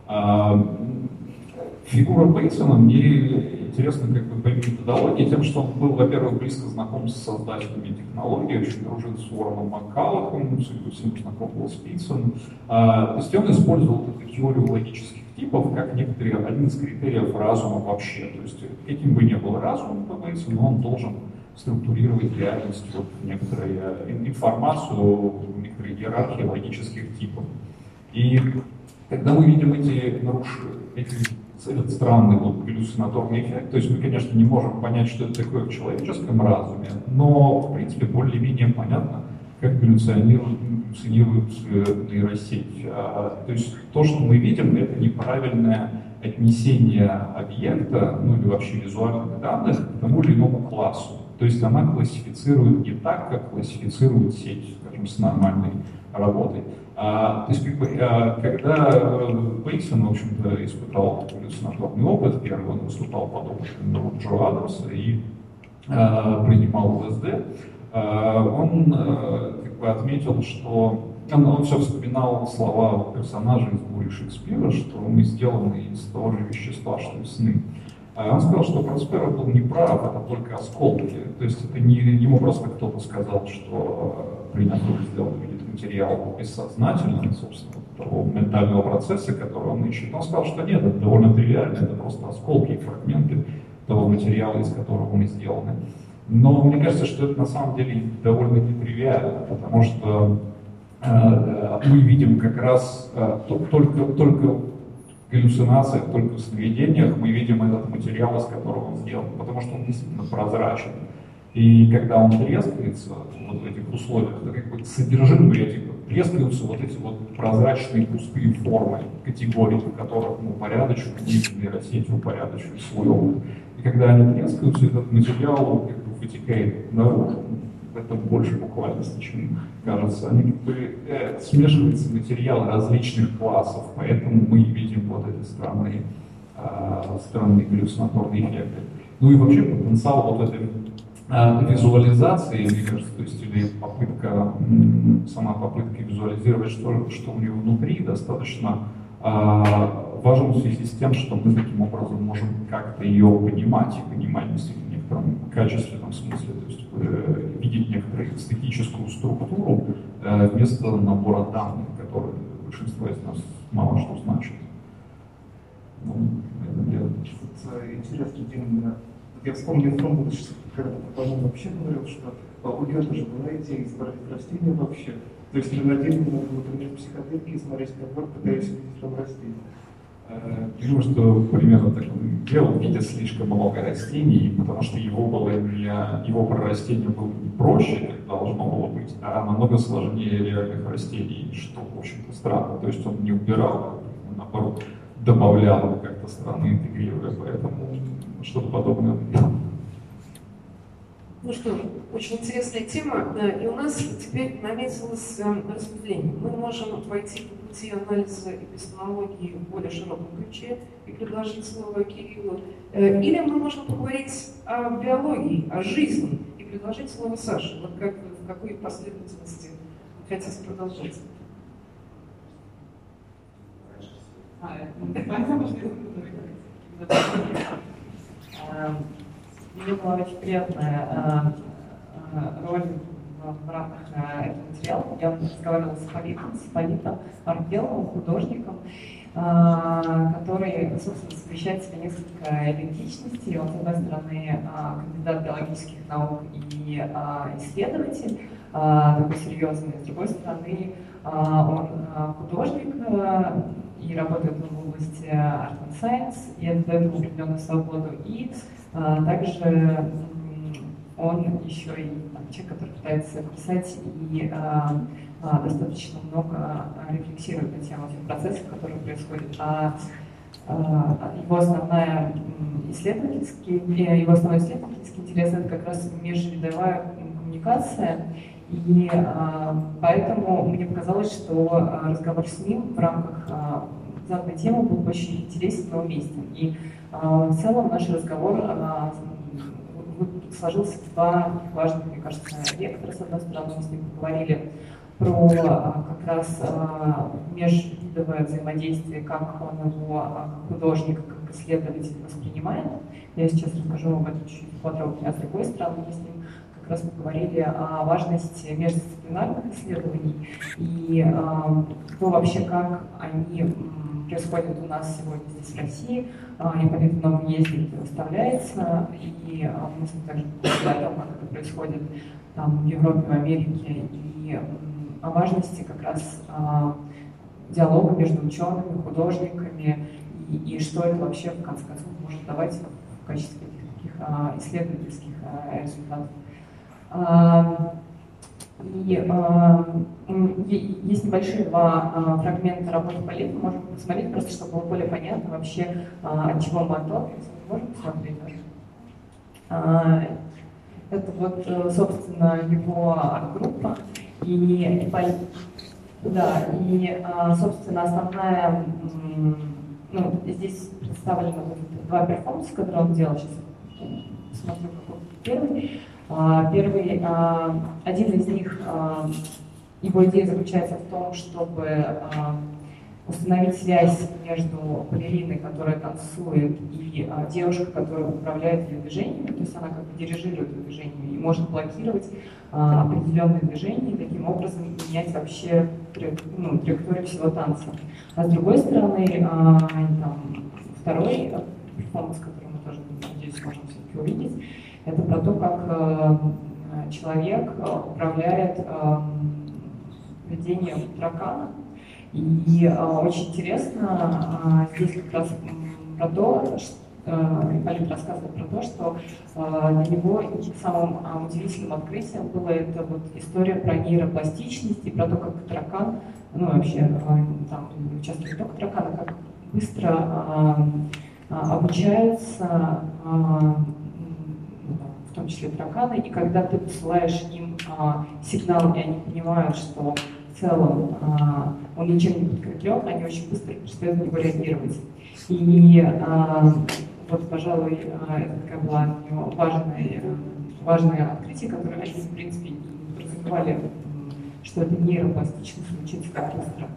Фигура Бейтсона мне интересна как бы по методологии тем, что он был, во-первых, близко знаком с создателями технологий, очень дружил с Уорреном Маккаллахом, судя по всему, знаком был с Спицем. То есть он использовал эту теорию логических типов как некоторые, один из критериев разума вообще. То есть каким бы ни был разум по Бейтсону, он должен структурировать реальность, вот, некоторую информацию, некоторые иерархии логических типов. И когда мы видим эти нарушения, эти этот странный вот, галлюцинаторный эффект. То есть мы, конечно, не можем понять, что это такое в человеческом разуме, но, в принципе, более-менее понятно, как галлюционирует, галлюцинирует нейросеть. А, то есть то, что мы видим, это неправильное отнесение объекта, ну или вообще визуальных данных к тому или иному классу. То есть она классифицирует не так, как классифицирует сеть, скажем, с нормальной работой. А, то есть, как бы, а, когда Бейтсон, в общем-то, испытал галлюцинаторный опыт, первый он выступал под опытом Джо Адамса и а, принимал ЛСД, а, он а, как бы отметил, что он, он все вспоминал слова персонажей из «Бури» Шекспира, что мы сделаны из того же вещества, что и сны. А он сказал, что Просперо был неправ, это только осколки. То есть это не ему просто кто-то сказал, что при натуре сделан видит материал бессознательно, собственно, того ментального процесса, который он ищет. Он сказал, что нет, это довольно тривиально, это просто осколки и фрагменты того материала, из которого мы сделаны. Но мне кажется, что это на самом деле довольно нетривиально, потому что э, мы видим как раз э, только, только в галлюцинациях, только в сновидениях мы видим этот материал, из которого он сделан, потому что он действительно прозрачен. И когда он трескается вот в этих условиях, то как бы содержимое этих трескаются вот эти вот прозрачные пустые формы, категории, по которым мы упорядочиваем, нейросеть упорядочивает свой опыт. И когда они трескаются, этот материал как бы вытекает наружу. Это больше буквальности, чем кажется. Они как бы э, смешивается материал различных классов, поэтому мы видим вот эти странные, э, странные галлюцинаторные эффекты. Ну и вообще потенциал вот этой э, визуализации, мне кажется, то есть или попытка, м, сама попытка визуализировать, что, что у него внутри, достаточно э, важен в связи с тем, что мы таким образом можем как-то ее понимать и понимать действительно в некотором качественном смысле. То есть э, видеть некоторую эстетическую структуру э, вместо набора данных, которые большинство из нас мало что значит. Ну, это дело. Интересно, Дим, я вспомнил в том, что когда по-моему вообще говорил, что у Гёте же была идея изобразить растения вообще. То есть мы надеялись, например, психоделики смотреть, как пытаясь увидеть там растения. Я думаю, что примерно так он делал, видя слишком много растений, потому что его было не, его прорастение было не проще, как должно было быть, а намного сложнее реальных растений, что, в общем-то, странно. То есть он не убирал, он, наоборот, добавлял, как-то странно интегрируя, поэтому что-то подобное. Ну что ж, очень интересная тема, и у нас теперь наметилось рассуждение. Мы можем пойти по пути анализа эпистемологии в более широком ключе и предложить слово Кириллу, или мы можем поговорить о биологии, о жизни и предложить слово Саше. Вот как, в какой последовательности вы хотите продолжать? Мне была очень приятная роль в рамках этого материала. Я разговаривала с Ипполитом, с Ипполитом Арбеловым, художником, который, собственно, совмещает в себе несколько идентичностей. Он, с одной стороны, кандидат биологических наук и исследователь, такой серьезный, с другой стороны, он художник и работает в области Art and Science, и это дает ему определенную свободу. И а, также он еще и там, человек, который пытается писать и а, а, достаточно много рефлексирует на тему тех процессов, которые происходят. А, а, его основная исследовательский, его основной исследовательский интерес — это как раз межвидовая коммуникация. И а, поэтому мне показалось, что а, разговор с ним в рамках а, заданной темы был очень интересен и уместен. И а, в целом наш разговор а, сложился в два важных, мне кажется, вектора. С одной стороны, мы с ним поговорили про а, как раз а, межвидовое взаимодействие, как он его а, как художник, как исследователь воспринимает. Я сейчас расскажу об этом чуть подробнее. А с другой стороны, мы с ним как раз мы говорили о важности междисциплинарных исследований и э, то вообще, как они м, происходят у нас сегодня здесь в России. Ипполит много ездит и выставляется, и э, мы с ним также говорили о том, как это происходит там, в Европе, в Америке, и м, о важности как раз э, диалога между учеными, художниками, и, и что это вообще в конце концов может давать в качестве таких э, исследовательских э, результатов. И есть небольшие два фрагмента работы Ипполита, можем посмотреть, просто чтобы было более понятно вообще, от чего мы отталкиваемся. Можно посмотреть даже? Это вот, собственно, его арт-группа. И Ипполит, да, и, собственно, основная, ну, здесь представлены вот два перформанса, которые он делал. Сейчас посмотрю, какой первый. Первый, один из них, его идея заключается в том, чтобы установить связь между балериной, которая танцует, и девушкой, которая управляет ее движениями, то есть она как бы дирижирует ее движениями и может блокировать определенные движения, и таким образом менять вообще ну, траекторию всего танца. А с другой стороны, там, второй перформанс, который мы тоже, надеюсь, можем все-таки увидеть, это про то, как э, человек управляет э, ведением таракана. И э, очень интересно, э, здесь как раз про то, что э, Ипполит рассказывает про то, что э, для него самым э, удивительным открытием было это вот история про нейропластичность и про то, как таракан, ну вообще э, там участвует не только тараканы, как быстро э, э, обучаются э, в том числе тараканы, и когда ты посылаешь им а, сигнал, и они понимают, что в целом а, он ничем не подкреплен, они очень быстро перестают на него реагировать. И а, вот, пожалуй, а, это такая была важное, важное открытие, которое они, в принципе, не подразумевали, что это нейропластичность случится так быстро.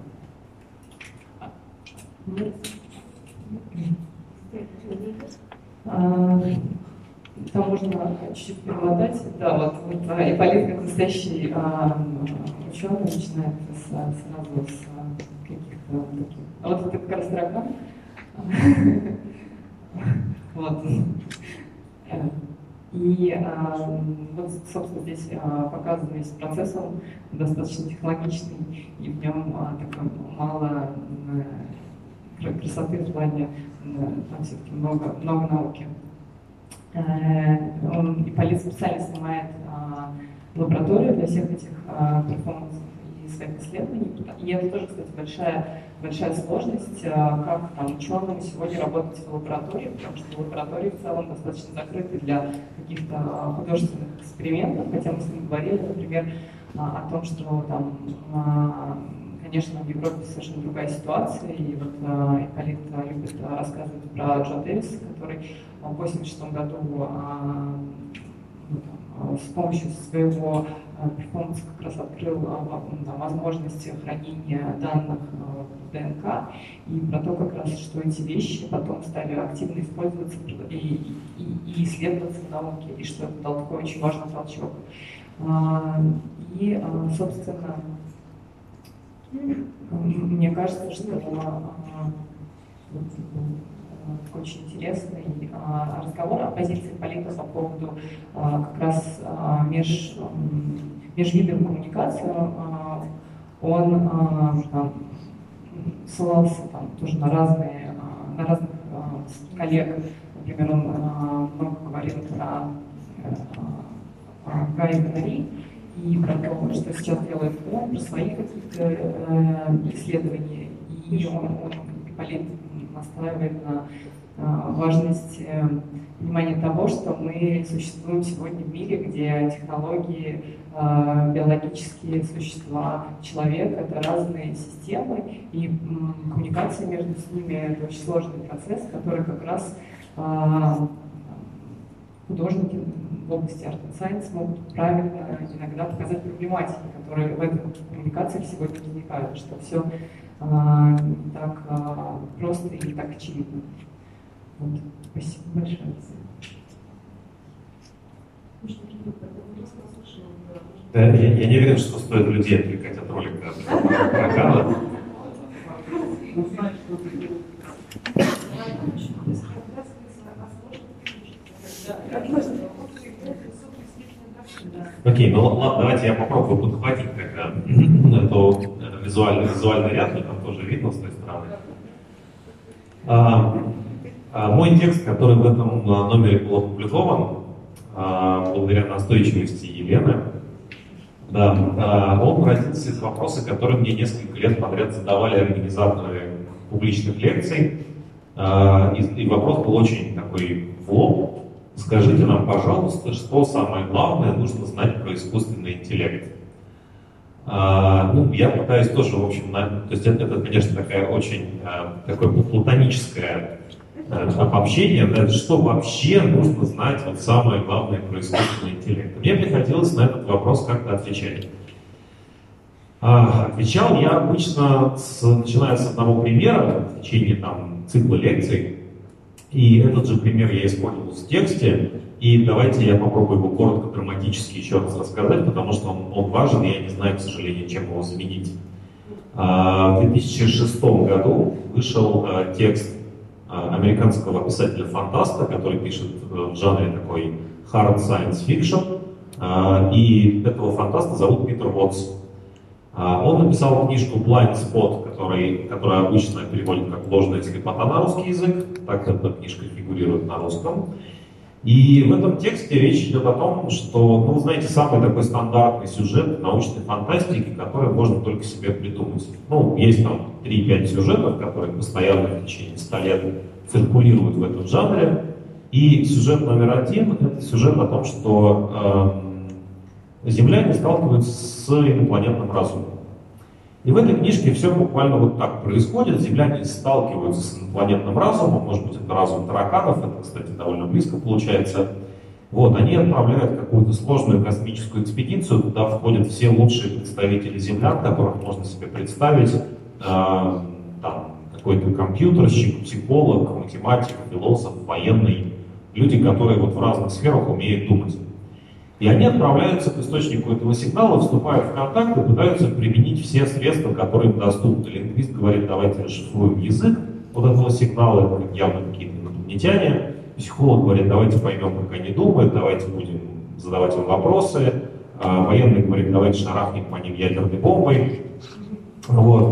А, Там можно чуть-чуть перемотать. Да, вот, вот Ипполит, как настоящий а, ученый, начинает с, сразу с каких-то вот таких. А вот это как раз таракан. Вот. И а, вот, собственно, здесь а, показан весь процесс, он достаточно технологичный, и в нем а, такой мало красоты в плане, там все-таки много, много науки. Он, Ипполит специально снимает лабораторию для всех этих перформансов и своих исследований. И это тоже, кстати, большая, большая сложность, как там, ученым сегодня работать в лаборатории, потому что лаборатории в целом достаточно закрыты для каких-то художественных экспериментов, хотя мы с ним говорили, например, о том, что там, конечно, в Европе совершенно другая ситуация, и вот Ипполит любит рассказывать про Джо Дэвиса, который в восемьдесят шестом году с помощью своего перформанса как раз открыл да, возможность хранения данных в ДНК, и про то, как раз, что эти вещи потом стали активно использоваться и, и, и исследоваться в науке, и что это дал такой очень важный толчок. И, собственно, мне кажется, что очень интересный разговор о позиции Ипполита по поводу как раз меж, межвидовой коммуникации. Он там, ссылался там, тоже на разные, на разных коллег. Например, он много говорил про Гая Гонари и про то, что сейчас делает он, про свои какие-то исследования. И он, он Ипполит настраивает на э, важность э, понимания того, что мы существуем сегодня в мире, где технологии, э, биологические существа, человек — это разные системы, и э, коммуникация между ними — это очень сложный процесс, который как раз э, художники в области арт и сайенс могут правильно иногда показать проблематики, которые в этой коммуникации сегодня возникают, что все А, не так а, просто и не так очевидно. Вот. Спасибо большое. Да, я, я не уверен, что стоит людей отвлекать от ролика про Кана. Окей, ну ладно, давайте я попробую подхватить тогда эту визуальный, визуальный ряд, мне там тоже видно с той стороны. А, а, мой текст, который в этом номере был опубликован, а, благодаря настойчивости Елены, да, а, он родился из вопроса, который мне несколько лет подряд задавали организаторы публичных лекций. А, и, и вопрос был очень такой в лоб. Скажите нам, пожалуйста, что самое главное нужно знать про искусственный интеллект? А, ну, я пытаюсь тоже, в общем, на, то есть это, это, конечно, такая очень а, такое платоническое а, обобщение, да, что вообще нужно знать вот самое главное про искусственный интеллект. Мне приходилось на этот вопрос как-то отвечать. А, отвечал я обычно, с, начиная с одного примера в течение там, цикла лекций. И этот же пример я использовал в тексте, и давайте я попробую его коротко, драматически еще раз рассказать, потому что он, он важен, и я не знаю, к сожалению, чем его заменить. В две тысячи шестом году вышел текст американского писателя-фантаста, который пишет в жанре такой hard science fiction, и этого фантаста зовут Питер Вотс. Он написал книжку Blind Spot, который, которая обычно переводит как «Ложная слепота» на русский язык, так эта книжка фигурирует на русском. И в этом тексте речь идет о том, что, ну, вы знаете, самый такой стандартный сюжет научной фантастики, который можно только себе придумать. Ну, есть там три-пять сюжетов, которые постоянно в течение ста лет циркулируют в этом жанре. И сюжет номер один — это сюжет о том, что э, земляне сталкиваются с инопланетным разумом. И в этой книжке все буквально вот так происходит. Земляне сталкиваются с инопланетным разумом, может быть, это разум тараканов, это, кстати, довольно близко получается. Вот, они отправляют какую-то сложную космическую экспедицию, туда входят все лучшие представители землян, которых можно себе представить. Э, там какой-то компьютерщик, психолог, математик, философ, военный. Люди, которые вот в разных сферах умеют думать. И они отправляются к источнику этого сигнала, вступают в контакт и пытаются применить все средства, которые им доступны. Лингвист говорит, давайте расшифруем язык вот этого сигнала, это явно какие-то инопланетяне. Психолог говорит, давайте поймем, как они думают, давайте будем задавать им вопросы. А военный говорит, давайте шарахнем по ним ядерной бомбой. Вот.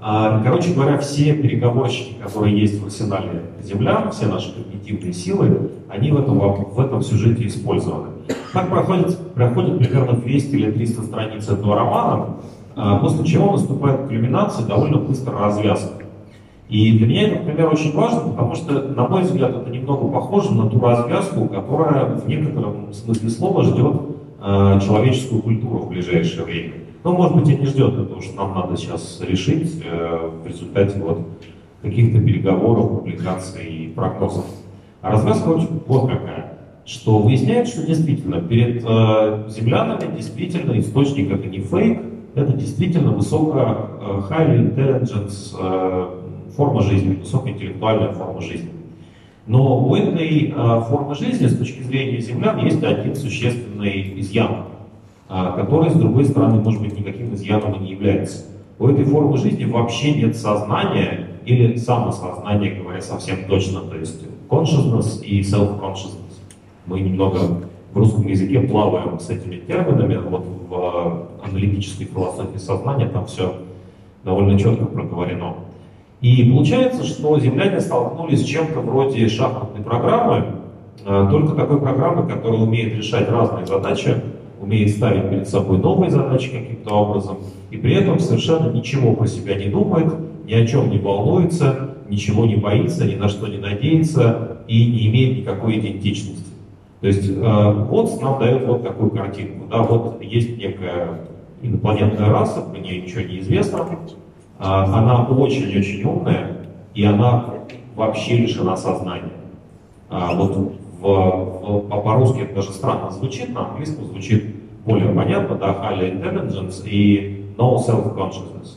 Короче говоря, все переговорщики, которые есть в арсенале землян, все наши когнитивные силы, они в этом, в этом сюжете использованы. Так проходит, проходит примерно двести или триста страниц этого романа, после чего наступает кульминация, довольно быстро развязка. И для меня этот пример очень важен, потому что, на мой взгляд, это немного похоже на ту развязку, которая в некотором смысле слова ждет э, человеческую культуру в ближайшее время. Но, может быть, и не ждет, потому что нам надо сейчас решить э, в результате вот каких-то переговоров, публикаций и прогнозов. А развязка очень вот какая, что выясняет, что действительно перед э, землянами действительно источник это не фейк, это действительно высокая э, highly intelligence э, форма жизни, высокоинтеллектуальная форма жизни. Но у этой э, формы жизни с точки зрения землян есть один существенный изъян, э, который, с другой стороны, может быть, никаким изъяном и не является. У этой формы жизни вообще нет сознания или самосознания, говоря совсем точно, то есть consciousness и self-consciousness. Мы немного в русском языке плаваем с этими терминами, вот в аналитической философии сознания там все довольно четко проговорено. И получается, что земляне столкнулись с чем-то вроде шахматной программы, только такой программы, которая умеет решать разные задачи, умеет ставить перед собой новые задачи каким-то образом, и при этом совершенно ничего про себя не думает, ни о чем не волнуется, ничего не боится, ни на что не надеется и не имеет никакой идентичности. То есть э, вот нам дает вот такую картинку. Да, вот есть некая инопланетная раса, про нее ничего не известно, э, она очень-очень умная, и она вообще лишена сознания. А вот в, в, по-русски это даже странно звучит, на английском звучит более понятно, да, highly intelligence и no self-consciousness.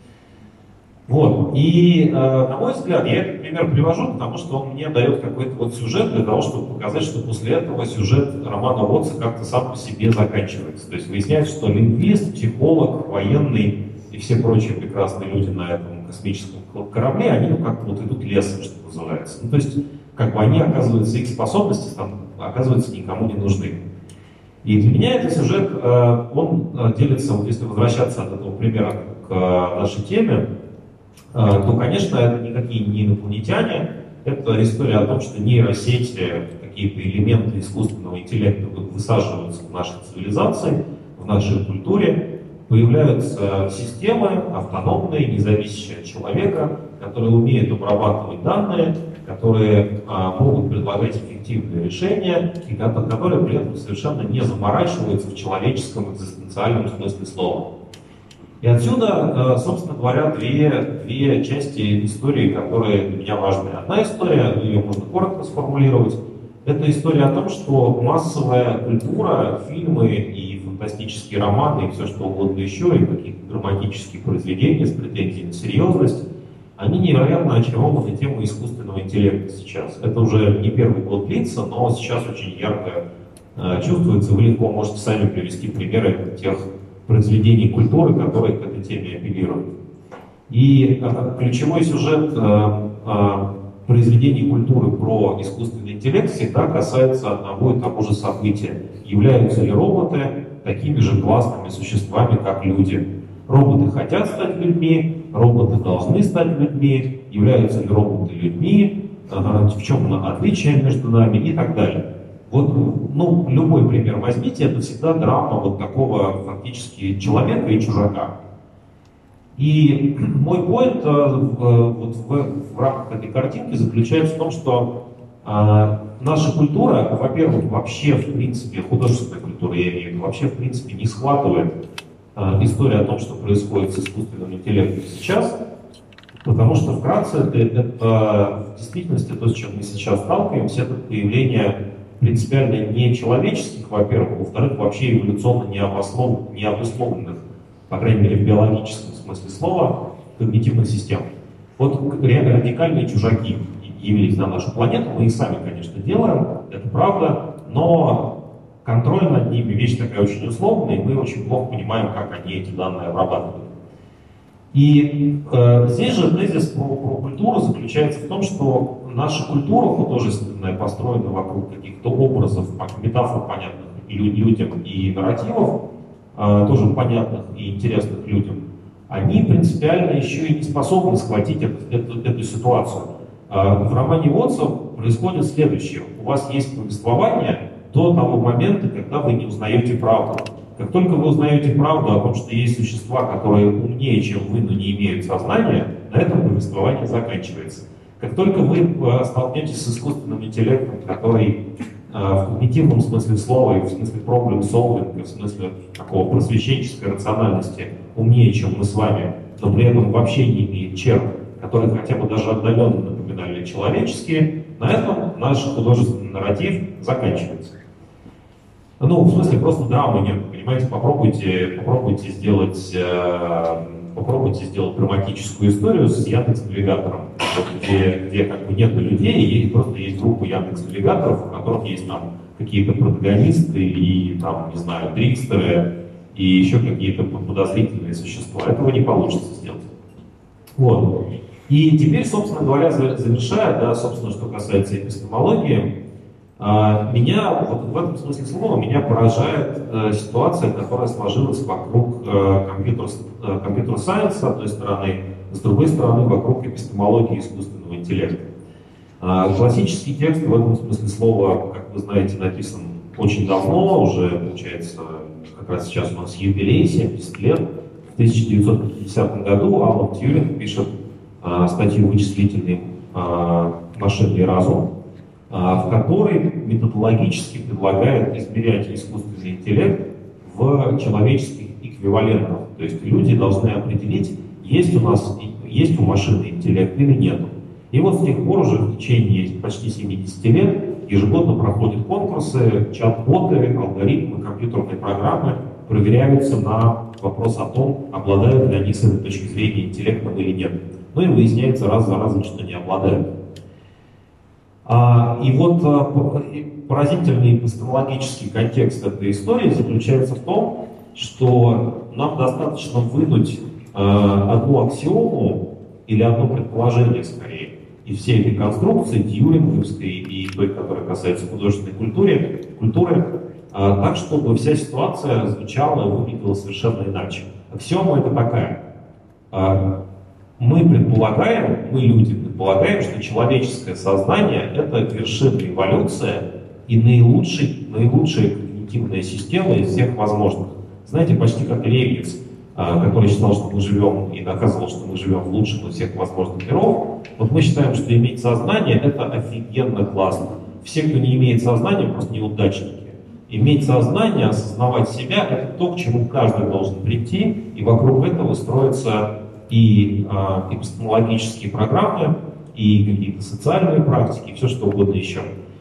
Вот. И, э, на мой взгляд, я этот пример привожу, потому что он мне дает какой-то вот сюжет для того, чтобы показать, что после этого сюжет романа Уотса как-то сам по себе заканчивается. То есть выясняется, что лингвист, психолог, военный и все прочие прекрасные люди на этом космическом корабле, они ну, как-то вот идут лесом, что называется. Ну, то есть, как бы они, оказывается, их способности там, оказывается, никому не нужны. И для меня этот сюжет, э, он делится, вот если возвращаться от этого примера к нашей теме, то, конечно, это никакие не инопланетяне, это история о том, что нейросети, какие-то элементы искусственного интеллекта высаживаются в нашей цивилизации, в нашей культуре, появляются системы автономные, независящие от человека, которые умеют обрабатывать данные, которые а, могут предлагать эффективные решения, и которые при этом совершенно не заморачиваются в человеческом экзистенциальном смысле слова. И отсюда, собственно говоря, две, две части истории, которые для меня важны. Одна история, ее можно коротко сформулировать, это история о том, что массовая культура, фильмы и фантастические романы, и все что угодно еще, и какие-то драматические произведения с претензией на серьезность, они невероятно очарованы темой искусственного интеллекта сейчас. Это уже не первый год длится, но сейчас очень ярко э, чувствуется. Вы легко можете сами привести примеры тех произведений культуры, которые к этой теме апеллируют. И э, ключевой сюжет э, э, произведений культуры про искусственный интеллект всегда касается одного и того же события. Являются ли роботы такими же классными существами, как люди? Роботы хотят стать людьми, роботы должны стать людьми, являются ли роботы людьми, э, в чем отличие между нами и так далее. Вот, ну, любой пример возьмите, это всегда драма вот такого фактически человека и чужака. И мой поинт вот в, в рамках этой картинки заключается в том, что э, наша культура, во-первых, вообще в принципе, художественная культура, я имею в виду, вообще в принципе не схватывает э, историю о том, что происходит с искусственным интеллектом сейчас, потому что вкратце это, это в действительности то, с чем мы сейчас сталкиваемся, это появление принципиально нечеловеческих, во-первых, во-вторых, вообще эволюционно необоснованных, необусловленных, по крайней мере в биологическом смысле слова, когнитивных систем. Вот радикальные чужаки явились на нашу планету, мы их сами, конечно, делаем, это правда, но контроль над ними вещь такая очень условная, и мы очень плохо понимаем, как они эти данные обрабатывают. И э, здесь же тезис про, про культуру заключается в том, что наша культура художественная построена вокруг каких-то образов, метафор понятных и людям, и нарративов, э, тоже понятных и интересных людям. они принципиально еще и не способны схватить эту, эту, эту ситуацию. В романе Уотса происходит следующее. У вас есть повествование до того момента, когда вы не узнаете правду. Как только вы узнаете правду о том, что есть существа, которые умнее, чем вы, но не имеют сознания, на этом повествование заканчивается. Как только вы столкнетесь с искусственным интеллектом, который в когнитивном смысле слова, и в смысле проблем-солвинга, в смысле такого просвещенческой рациональности умнее, чем мы с вами, но при этом вообще не имеет черт, которые хотя бы даже отдаленно напоминали человеческие, на этом наш художественный нарратив заканчивается. Ну, в смысле, просто драмы нет, понимаете, попробуйте, попробуйте сделать, э, попробуйте сделать драматическую историю с Яндекс-навигатором, вот, где, где как бы нет людей, и просто есть группа Яндекс-навигаторов, у которых есть там какие-то протагонисты и там, не знаю, трикстеры и еще какие-то подозрительные существа. Этого не получится сделать. Вот. И теперь, собственно говоря, завершая, да, собственно, что касается эпистемологии, меня, вот в этом смысле слова, меня поражает э, ситуация, которая сложилась вокруг компьютер-сайенса, с одной стороны, с другой стороны, вокруг эпистемологии искусственного интеллекта. Э, классический текст в этом смысле слова, как вы знаете, написан очень давно, уже, получается, как раз сейчас у нас юбилей, семьдесят лет. В тысяча девятьсот пятидесятом году Алан Тьюринг пишет э, статью «Вычислительный э, машинный разум», в которой методологически предлагает измерять искусственный интеллект в человеческих эквивалентах. То есть люди должны определить, есть у нас есть у машины интеллект или нет. И вот с тех пор уже в течение почти семидесяти лет ежегодно проходят конкурсы, чат-боты, алгоритмы, компьютерные программы проверяются на вопрос о том, обладают ли они с этой точки зрения интеллектом или нет. Ну и выясняется раз за разом, что не обладают. А, и вот а, поразительный эпистемологический контекст этой истории заключается в том, что нам достаточно вынуть а, одну аксиому или одно предположение скорее из всей этой конструкции, тьюринговской и той, которая касается художественной культуры, культуры а, так, чтобы вся ситуация звучала и выглядела совершенно иначе. Аксиома это такая. А, Мы предполагаем, мы люди предполагаем, что человеческое сознание — это вершина эволюции и наилучший, наилучшая когнитивная система из всех возможных. Знаете, почти как Лейбниц, который считал, что мы живем и доказывал, что мы живем в лучшем из всех возможных миров. Вот мы считаем, что иметь сознание — это офигенно классно. Все, кто не имеет сознания, просто неудачники. Иметь сознание, осознавать себя — это то, к чему каждый должен прийти, и вокруг этого строится и э, эпистемологические программы, и какие-то социальные практики, и все что угодно еще.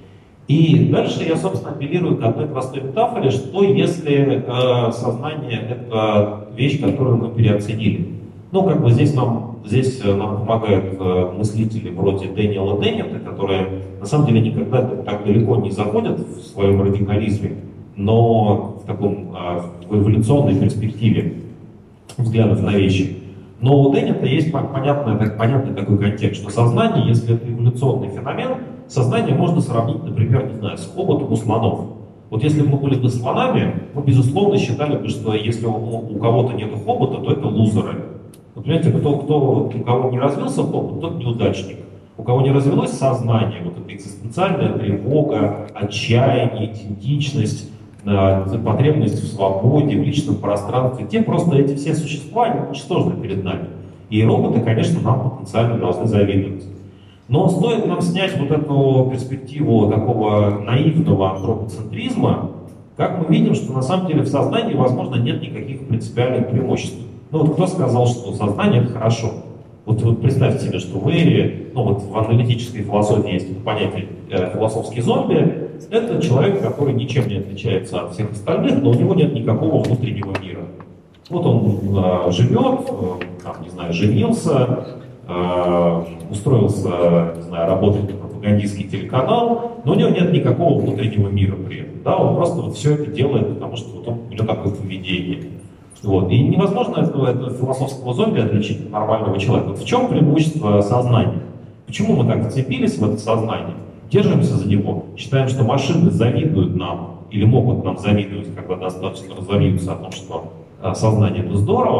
И дальше я, собственно, апеллирую к одной простой метафоре, что если э, сознание — это вещь, которую мы переоценили. Ну, как бы здесь нам, здесь нам помогают э, мыслители вроде Дэниела Деннета, которые на самом деле никогда так далеко не заходят в своем радикализме, но в таком э, в эволюционной перспективе взглядов на вещи. Но у Деннета есть понятный, понятный такой контекст, что сознание, если это эволюционный феномен, сознание можно сравнить, например, не знаю, с хоботом у слонов. Вот если бы мы были бы слонами, мы, безусловно, считали бы, что если у, у кого-то нет хобота, то это лузеры. Вы понимаете, кто, кто, у кого не развился хобот, тот неудачник. У кого не развилось сознание, вот эта экзистенциальная тревога, отчаяние, идентичность, потребность в свободе, в личном пространстве, те просто эти все существа, они ничтожны перед нами. И роботы, конечно, нам потенциально должны завидовать. Но стоит нам снять вот эту перспективу такого наивного антропоцентризма, как мы видим, что на самом деле в сознании, возможно, нет никаких принципиальных преимуществ. Ну вот кто сказал, что сознание — это хорошо? Вот, вот представьте себе, что в эре, ну вот в аналитической философии есть понятие э, философский зомби. Это человек, который ничем не отличается от всех остальных, но у него нет никакого внутреннего мира. Вот он э, живет, э, там, не знаю, женился, э, устроился, не знаю, работать на пропагандистский телеканал, но у него нет никакого внутреннего мира при этом. Да? Он просто вот все это делает, потому что вот он, у него такое поведение. Вот. И невозможно этого, этого философского зомби отличить от нормального человека. Вот в чем преимущество сознания? Почему мы так вцепились в это сознание? Держимся за него, считаем, что машины завидуют нам или могут нам завидовать, когда достаточно разовьются о том, что сознание — это здорово,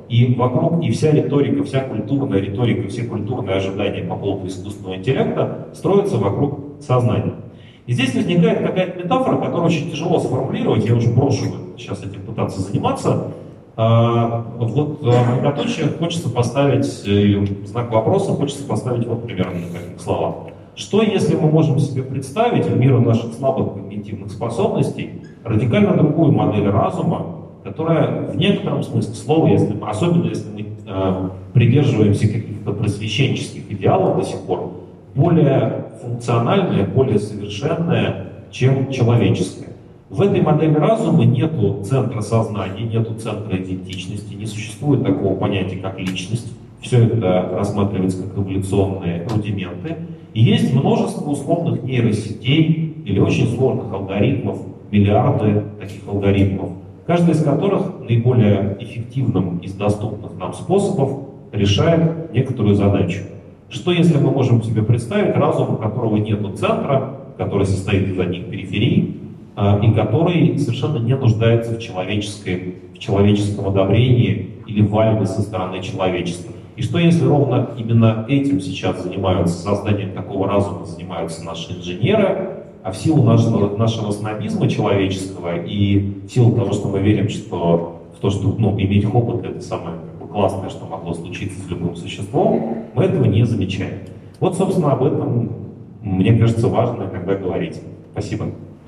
И вокруг, и вся риторика, вся культурная риторика, все культурные ожидания по поводу искусственного интеллекта строятся вокруг сознания. И здесь возникает какая-то метафора, которую очень тяжело сформулировать, я уже брошу сейчас этим пытаться заниматься. А, вот многоточие хочется поставить, или знак вопроса хочется поставить вот примерно на таких словах. Что если мы можем себе представить в миру наших слабых когнитивных способностей радикально другую модель разума, которая в некотором смысле слова, если мы, особенно если мы э, придерживаемся каких-то просвещенческих идеалов до сих пор, более функциональная, более совершенная, чем человеческая. В этой модели разума нету центра сознания, нету центра идентичности, не существует такого понятия, как личность. Все это рассматривается как эволюционные рудименты. И есть множество условных нейросетей или очень сложных алгоритмов, миллиарды таких алгоритмов, каждый из которых наиболее эффективным из доступных нам способов решает некоторую задачу. Что если мы можем себе представить разум, у которого нет центра, который состоит из одних периферий, и который совершенно не нуждается в, человеческой, в человеческом одобрении или вальве со стороны человечества? И что если ровно именно этим сейчас занимаются, созданием такого разума занимаются наши инженеры, а в силу нашего, нашего снобизма человеческого и в силу того, что мы верим что, в то, что ну, иметь хобот — это самое как бы, классное, что могло случиться с любым существом, мы этого не замечаем. Вот, собственно, об этом, мне кажется, важно иногда говорить. Спасибо.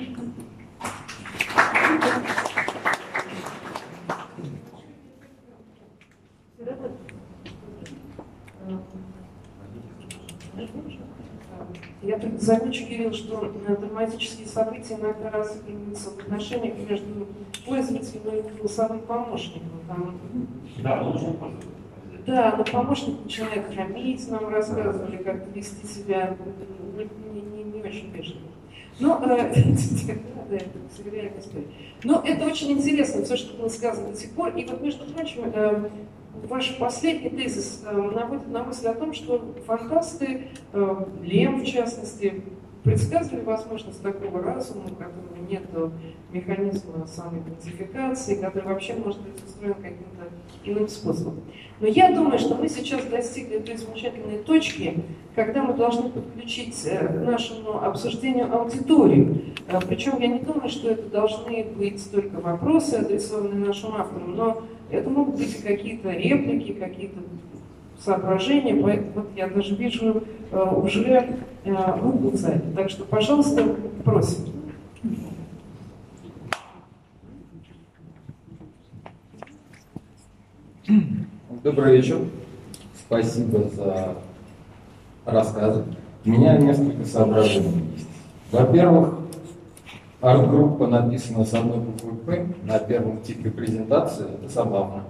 Я только замечу, Кирилл, что драматические события иногда разыгрываются в отношениях между пользователем и голосовым помощником. Там... Да, лучше пользоваться. Да, но помощник начинает хамить, нам рассказывали, как вести себя не, не, не, не очень вежливо. Но, э, да, это сыгральная история. Но это очень интересно, все, что было сказано до сих пор. И вот, между прочим, э, ваш последний тезис э, наводит на мысль о том, что фантасты, э, Лем в частности, предсказывали возможность такого разума, у которого нет механизма самоидентификации, который вообще может быть устроен каким-то иным способом. Но я думаю, что мы сейчас достигли той замечательной точки, когда мы должны подключить к нашему обсуждению аудиторию. Причем я не думаю, что это должны быть только вопросы, адресованные нашим авторам, но это могут быть и какие-то реплики, какие-то соображения, поэтому вот я даже вижу uh, уже uh, руку в зале. Так что, пожалуйста, просим. Добрый вечер. Спасибо за рассказы. У меня несколько соображений есть. Во-первых, арт-группа написана с одной буквой «П» на первом типе презентации. Это забавно.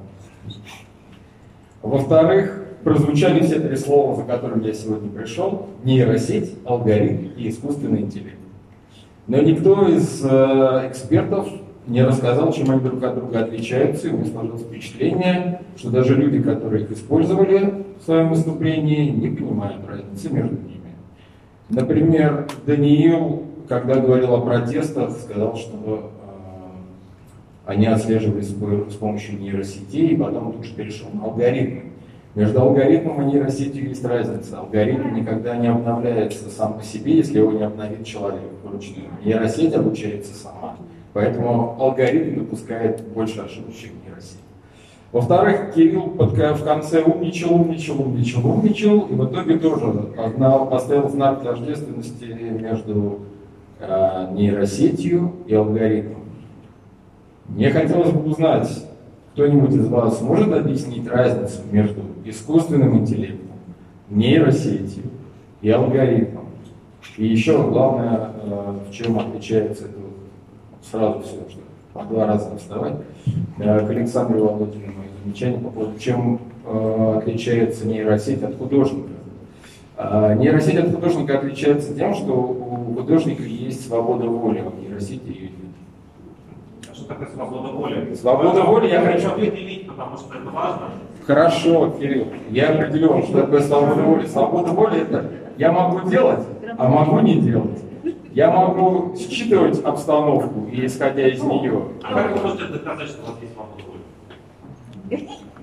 Во-вторых, прозвучали все три слова, за которыми я сегодня пришел: нейросеть, алгоритм и искусственный интеллект. Но никто из э, экспертов не рассказал, чем они друг от друга отличаются, и у меня сложилось впечатление, что даже люди, которые их использовали в своем выступлении, не понимают разницы между ними. Например, Даниил, когда говорил о протестах, сказал, что э, они отслеживались с помощью нейросетей, и потом тут же перешел на алгоритмы. Между алгоритмом и нейросетью есть разница. Алгоритм никогда не обновляется сам по себе, если его не обновит человек вручную. Нейросеть обучается сама. Поэтому алгоритм допускает больше ошибок, чем нейросеть. Во-вторых, Кирилл в конце умничал, умничал, умничал, умничал, и в итоге тоже поставил знак тождественности между э, нейросетью и алгоритмом. Мне хотелось бы узнать, кто-нибудь из вас может объяснить разницу между искусственным интеллектом, нейросетью и алгоритмом? И еще главное, э, в чем отличается это. Сразу все, что по два раза не вставать. К Александру Володину мое замечание по поводу, чем э, отличается нейросеть от художника. Э, нейросеть от художника отличается тем, что у художника есть свобода воли, а у нейросети ее нет. А что такое свобода воли? Свобода воли я хочу определить, потому что это важно. Хорошо, Кирилл, я определен, что такое свобода воли. Свобода воли — это я могу делать, а могу не делать. Я могу считывать обстановку и исходя из нее. А как вы можете доказать, что у вас есть свобода воли?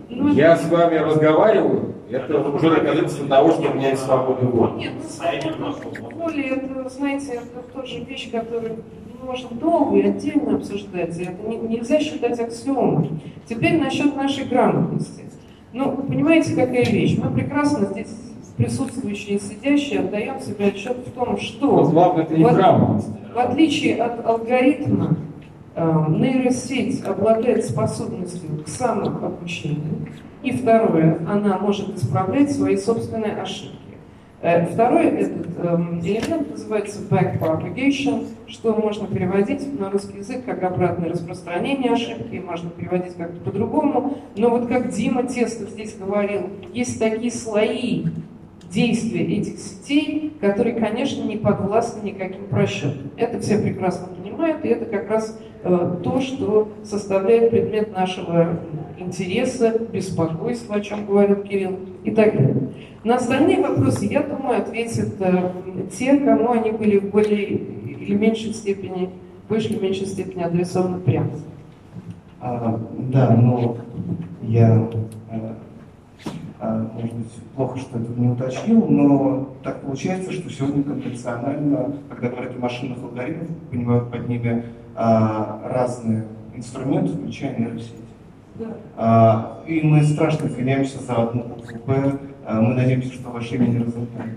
Ну, Я с вами разговариваю, это уже доказательство того, что у меня есть свобода воли. Нет, ну, свобода воли, это, знаете, это тоже вещь, которую можно долго и отдельно обсуждать. Это не, нельзя считать аксиомой. Теперь насчет нашей грамотности. Ну, вы понимаете, какая вещь? Мы прекрасно здесь, присутствующие и сидящие, отдаем себе отчет в том, что Вот главное, это не в, грамотность. в отличие от алгоритма, э, нейросеть обладает способностью к самообучению. И второе, она может исправлять свои собственные ошибки. Второй этот эм, элемент называется backpropagation, что можно переводить на русский язык как обратное распространение ошибки, можно переводить как-то по-другому. Но вот как Дима Тестов здесь говорил, есть такие слои действия этих сетей, которые, конечно, не подвластны никаким просчетам. Это все прекрасно понимают, и это как раз э, то, что составляет предмет нашего интереса, беспокойства, о чем говорил Кирилл, и так далее. На остальные вопросы, я думаю, ответят э, те, кому они были в более или меньшей степени, в большей или меньшей степени адресованы прямо. А, да, но я, а, а, может быть, плохо, что этого не уточнил, но так получается, что сегодня конвенционально, когда говорят о машинных алгоритмах, понимают под ними а, разные инструменты, включая нейросеть. Да. А, и мы страшно извиняемся за одну букву «П». А, мы надеемся, что ваше имя не разобрали.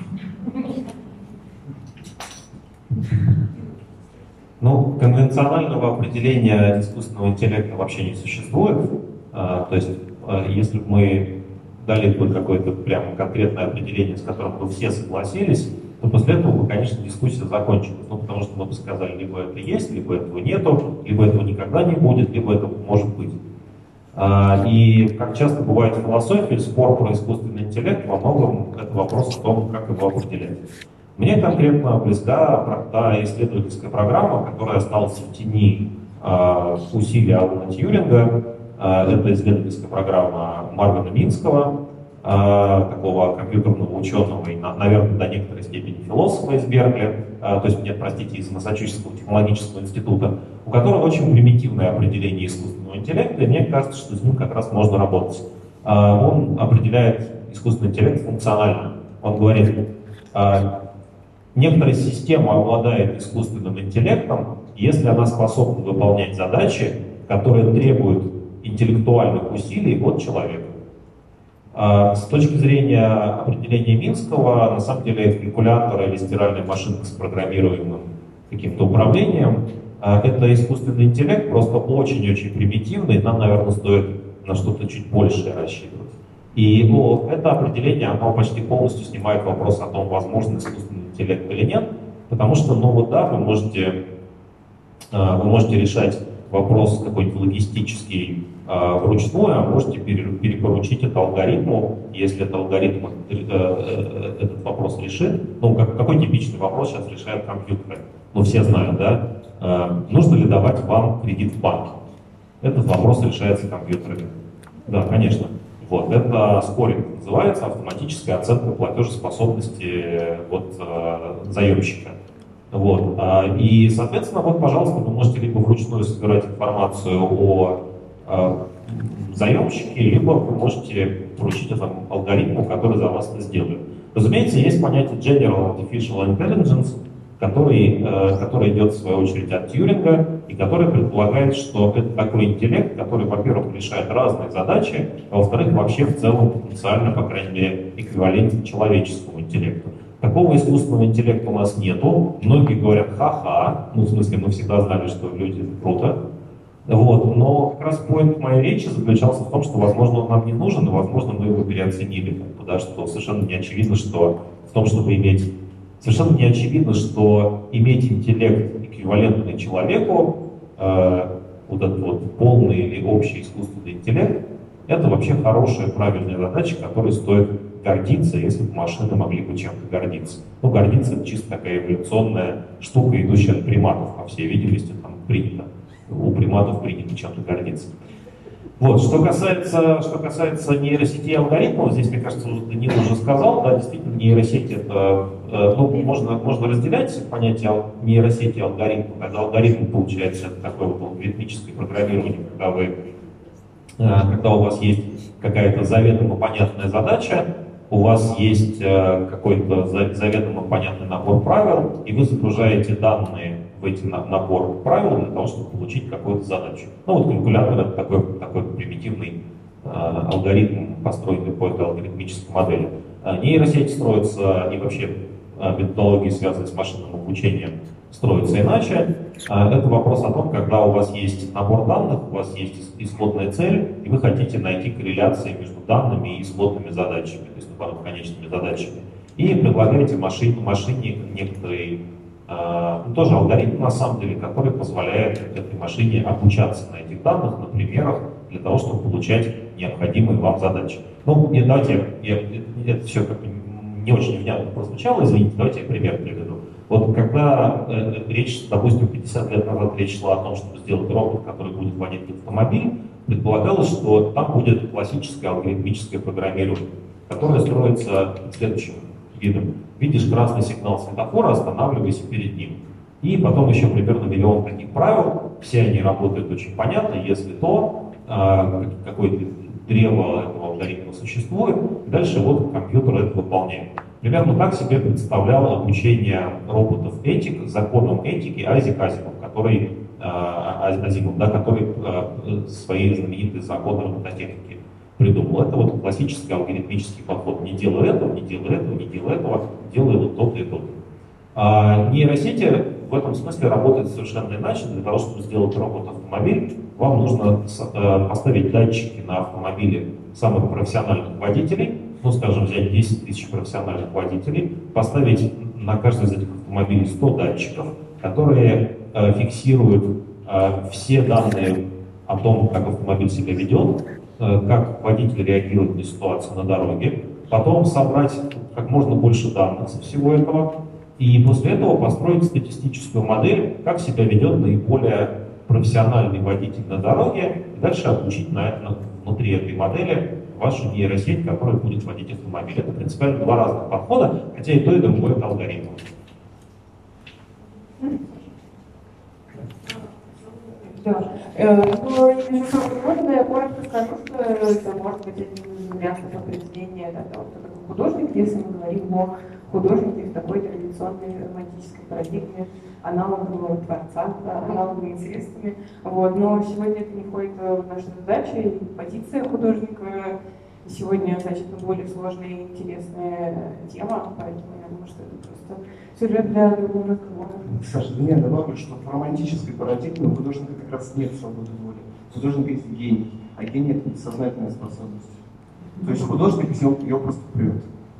Ну, конвенционального определения искусственного интеллекта вообще не существует. А, то есть, а, если бы мы дали бы какое-то прямо конкретное определение, с которым бы все согласились, то после этого бы, конечно, дискуссия закончилась. Ну, потому что мы бы сказали, либо это есть, либо этого нету, либо этого никогда не будет, либо это может быть. А, и, как часто бывает в философии, спор про искусственный интеллект во многом это вопрос о том, как его определять. Мне конкретно близка та исследовательская программа, которая осталась в тени э, усилий Алана Тьюринга. Э, это исследовательская программа Марвина Минского, э, такого компьютерного ученого и, наверное, до некоторой степени философа из Беркли, э, то есть, нет, простите, из Массачусетского технологического института, у которого очень примитивное определение искусственного интеллекта, и мне кажется, что с ним как раз можно работать. Э, он определяет искусственный интеллект функционально. Он говорит, э, некоторая система обладает искусственным интеллектом, если она способна выполнять задачи, которые требуют интеллектуальных усилий от человека. С точки зрения определения Минского, на самом деле калькулятор или стиральная машинка с программируемым каким-то управлением — это искусственный интеллект, просто очень-очень примитивный, нам, наверное, стоит на что-то чуть большее рассчитывать. И ну, это определение, оно почти полностью снимает вопрос о том, возможно искусственный интеллект или нет, потому что, ну вот да, вы можете, вы можете решать вопрос какой-нибудь логистический вручную, а можете перепоручить это алгоритму, если этот алгоритм этот вопрос решит. Ну, какой типичный вопрос сейчас решают компьютеры? Ну, все знают, да? Нужно ли давать вам кредит в банке? Этот вопрос решается компьютерами. Да, конечно. Вот, это скоринг называется, автоматическая оценка платежеспособности вот, э, заемщика. Вот, э, и, соответственно, вот, пожалуйста, вы можете либо вручную собирать информацию о э, заемщике, либо вы можете поручить этому алгоритму, который за вас это сделает. Разумеется, есть понятие General Artificial Intelligence, который, э, который идет, в свою очередь, от Тьюринга, и который предполагает, что это такой интеллект, который, во-первых, решает разные задачи, а во-вторых, вообще в целом потенциально, по крайней мере, эквивалентен человеческому интеллекту. Такого искусственного интеллекта у нас нету. Многие говорят ха-ха, ну, в смысле, мы всегда знали, что люди — это круто. Вот. Но как раз поинт моей речи заключался в том, что, возможно, он нам не нужен, и, возможно, мы его переоценили. Потому что совершенно не очевидно, что в том, чтобы иметь Совершенно не очевидно, что иметь интеллект, эквивалентный человеку, э, вот этот вот полный или общий искусственный интеллект, это вообще хорошая, правильная задача, которой стоит гордиться, если бы машины могли бы чем-то гордиться. Ну, гордиться — это чисто такая эволюционная штука, идущая от приматов, по всей видимости, там принято. У приматов принято чем-то гордиться. Вот, что касается, что касается нейросетей и алгоритмов, здесь, мне кажется, Данил уже сказал, да, действительно, нейросети — это, ну, можно, можно разделять понятие нейросети и алгоритма, когда алгоритм, получается, это такое вот алгоритмическое программирование, когда вы когда у вас есть какая-то заведомо понятная задача, у вас есть какой-то заведомо понятный набор правил, и вы загружаете данные в эти набор правил для того, чтобы получить какую-то задачу. Ну вот калькулятор — это такой, такой примитивный алгоритм, построенный по этой алгоритмической модели. Нейросети строятся, и вообще методологии, связанные с машинным обучением, строятся иначе. Это вопрос о том, когда у вас есть набор данных, у вас есть исходная цель, и вы хотите найти корреляции между данными и исходными задачами, то есть, наоборот, конечными задачами. И предлагаете машине, машине некоторый, ну, тоже алгоритм, на самом деле, который позволяет этой машине обучаться на этих данных, на примерах, для того, чтобы получать необходимые вам задачи. Ну, и давайте, я, я, это все как бы не очень внятно прозвучало, извините, давайте я пример приведу. Вот когда э, речь, допустим, пятьдесят лет назад речь шла о том, чтобы сделать робот, который будет водить автомобиль, предполагалось, что там будет классическое алгоритмическое программирование, которое строится следующим видом. Видишь красный сигнал светофора, останавливайся перед ним. И потом еще примерно миллион таких правил, все они работают очень понятно, если то, э, какое-то древо этого алгоритма существует, и дальше вот компьютер это выполняет. Примерно так себе представлял обучение роботов этик, законам этики Айзек Азимов, который, э, Азимов, да, который э, свои знаменитые законы робототехники придумал. Это вот классический алгоритмический подход. Не делай этого, не делай этого, не делай этого, делай вот то-то и то-то. А нейросети в этом смысле работают совершенно иначе. Для того, чтобы сделать робот-автомобиль, вам нужно э, поставить датчики на автомобиле самых профессиональных водителей, ну, скажем, взять десять тысяч профессиональных водителей, поставить на каждый из этих автомобилей сто датчиков, которые э, фиксируют э, все данные о том, как автомобиль себя ведет, э, как водитель реагирует на ситуацию на дороге, потом собрать как можно больше данных со всего этого, и после этого построить статистическую модель, как себя ведет наиболее профессиональный водитель на дороге, и дальше обучить на это, внутри этой модели вашу нейросеть, которая будет водить автомобиль. Это принципиально два разных подхода, хотя и то, и другое это алгоритм. Да. Ну, еще можно я коротко скажу, что это может быть один вариант определения того, кто такой художник, если мы говорим о художнике в такой традиционной романтической парадигме, аналогового творца, да, аналоговыми средствами. Вот. Но сегодня это не входит в нашу задачу, и позиция художника сегодня значительно более сложная и интересная тема, поэтому я думаю, что это просто сюжет для другого разговора. Саша, да я добавлю, что в романтической парадигме у художника как раз нет свободы воли. У художника есть гений, а гений — это бессознательная способность. То есть художник ее, ее просто прет.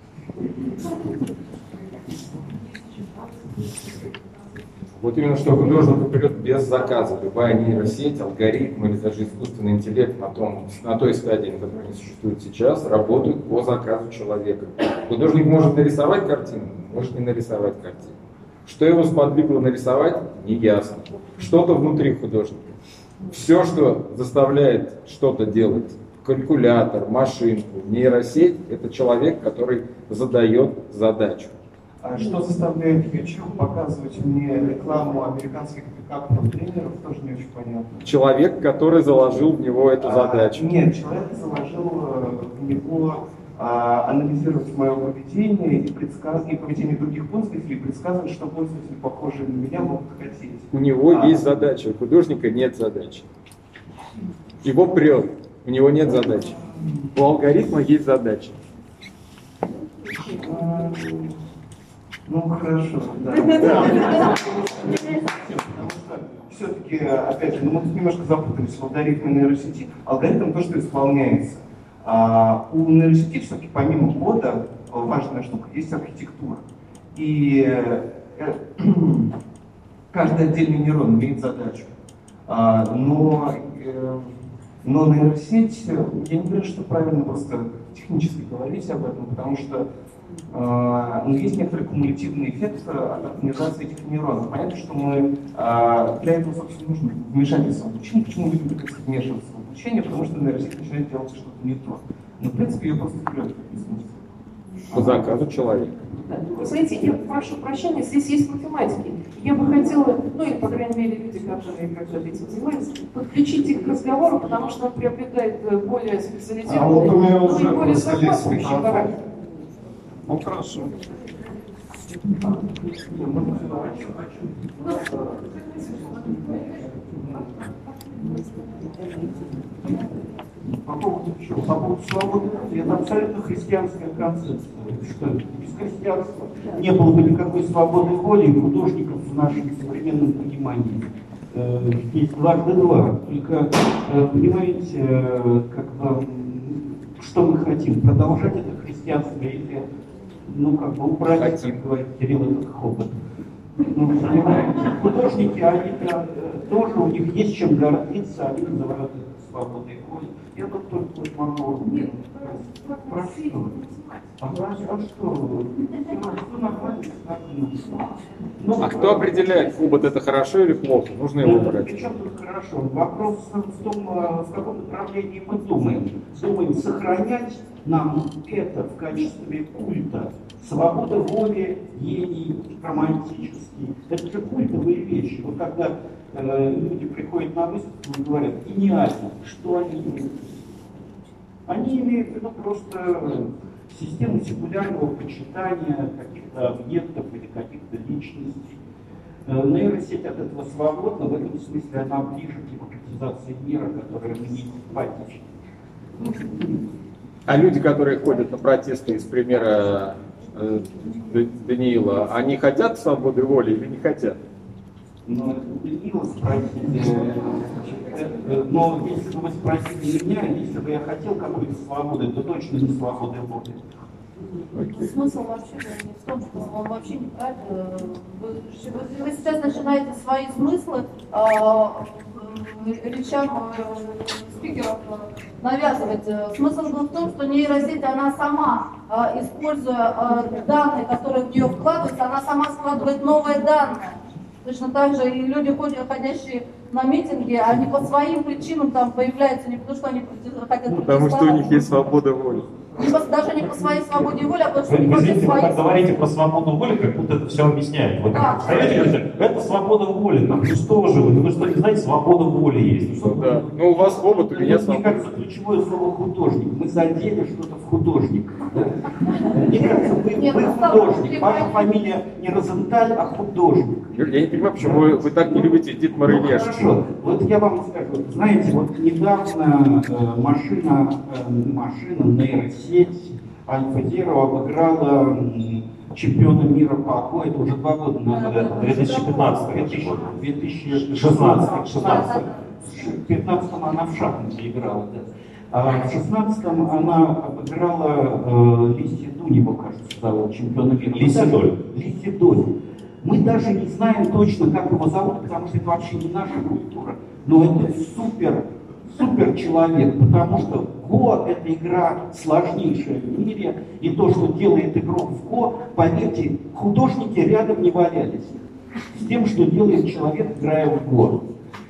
Вот именно что художник прет без заказа. Любая нейросеть, алгоритм или даже искусственный интеллект на, том, на той стадии, на которой они существуют сейчас, работают по заказу человека. Художник может нарисовать картину, может не нарисовать картину. Что его сподвигло нарисовать, неясно. Что-то внутри художника. Все, что заставляет что-то делать, калькулятор, машинку, нейросеть, это человек, который задает задачу. А что заставляет YouTube показывать мне рекламу американских пикапных тренеров, тоже не очень понятно. Человек, который заложил в него эту задачу. А, нет, человек заложил в него а, анализировать мое поведение и, предсказ... и поведение других пользователей, и предсказывать, что пользователи, похожие на меня, могут хотеть. У него а, есть задача, у художника нет задачи. Его прет, у него нет задачи. У алгоритма есть задача. Ну, хорошо, да. Все-таки, опять же, ну, мы тут немножко запутались в алгоритме нейросети. Алгоритм — то, что исполняется. А у нейросети все-таки помимо кода важная штука — есть архитектура. И э, каждый отдельный нейрон имеет задачу. А, но, э, но нейросеть, я не говорю, что правильно просто технически говорить об этом, потому что Uh, но есть некоторый кумулятивный эффект от оптимизации этих нейронов. Понятно, что мы uh, для этого, собственно, нужно вмешательство в обучение. Почему люди любят вмешиваться в обучение? Потому что нейросеть начинает делать что-то не то. Но, в принципе, ее просто вперед, как не смысл. По заказу человека. Вы знаете, я прошу прощения, здесь есть математики. Я бы хотела, ну или, по крайней мере, люди, которые когда-то этим занимаются, подключить их к разговору, потому что он приобретает более специализированный, а вот у меня но уже и более просто лез захватывающий микрофон. характер. Ну хорошо. По поводу чего? По поводу свободы, это абсолютно христианская концепция. Что без христианства не было бы никакой свободы воли художников в нашем современном понимании. Есть дважды два. Только, понимаете, как бы, что мы хотим? Продолжать это христианство или, ну, как бы убрать, Хотим. как говорит Кирилл, этот хобот? Ну, художники, они тоже, у них есть чем гордиться, они называют это свободой воли. Я тут только могу... Нет, про что? А что? А кто определяет, хобот это хорошо или плохо? Нужно его брать. Причем тут хорошо? Вопрос в том, в каком направлении мы думаем. Думаем, сохранять нам это в качестве культа. Свобода воли, гений, романтический. Это же культовые вещи. Вот когда э, люди приходят на выставку и говорят, гениально, что они имеют? Они имеют в виду просто систему секулярного почитания каких-то объектов или каких-то личностей. Э, нейросеть от этого свободна, в этом смысле она ближе к демократизации мира, которая мне симпатична. А люди, которые ходят на протесты из примера э, Даниила, они хотят свободы воли или не хотят? Но Даниила спросите, но если бы вы спросили меня, если бы я хотел какой-то свободы, то точно не свободы воли. Смысл вообще не в том, что он вообще неправильно. Вы, вы сейчас начинаете свои смыслы э, речам э, спикеров э, навязывать. Смысл был в том, что нейросеть, она сама, э, используя э, данные, которые в нее вкладываются, она сама складывает новые данные. Точно так же и люди, ходящие на митинги, они по своим причинам там появляются, не потому что они хотят... Потому что у них есть свобода воли. Даже не по своей свободе воли, а потому что Вы, они вы, хотят извините, вы свои... так говорите про свободу воли, как будто это все объясняет. Вы Да. как представляете, говорите, это свобода воли, там, ну что же вы, вы что не знаете, свобода воли есть. Ну, что Да. Ну у вас хобот, у меня Мне свобода. кажется, ключевое слово художник. Мы задели что-то в художник. Мне кажется, вы, Нет, вы ну, художник. там, Ваша фамилия не Розенталь, а художник. Я не понимаю, почему вы, вы так не любите Дитмара Ну, Ильяшича. хорошо. Вот я вам скажу. Знаете, вот недавно э, машина, э, машина, нейросеть Альфа-Зеро обыграла м, чемпиона мира по АКО. Это уже два года назад. две тысячи пятнадцатый год. две тысячи шестнадцатый. В пятнадцатом она в шахматы играла. Да. А в шестнадцатом она обыграла э, Лисси Дунева, кажется, зовут, чемпиона мира. Лисси Доль. Лисси Доль. Мы даже не знаем точно, как его зовут, потому что это вообще не наша культура. Но это супер, супер человек, потому что Го — это игра сложнейшая в мире, и то, что делает игрок в Го, поверьте, художники рядом не валялись с тем, что делает человек, играя в Го.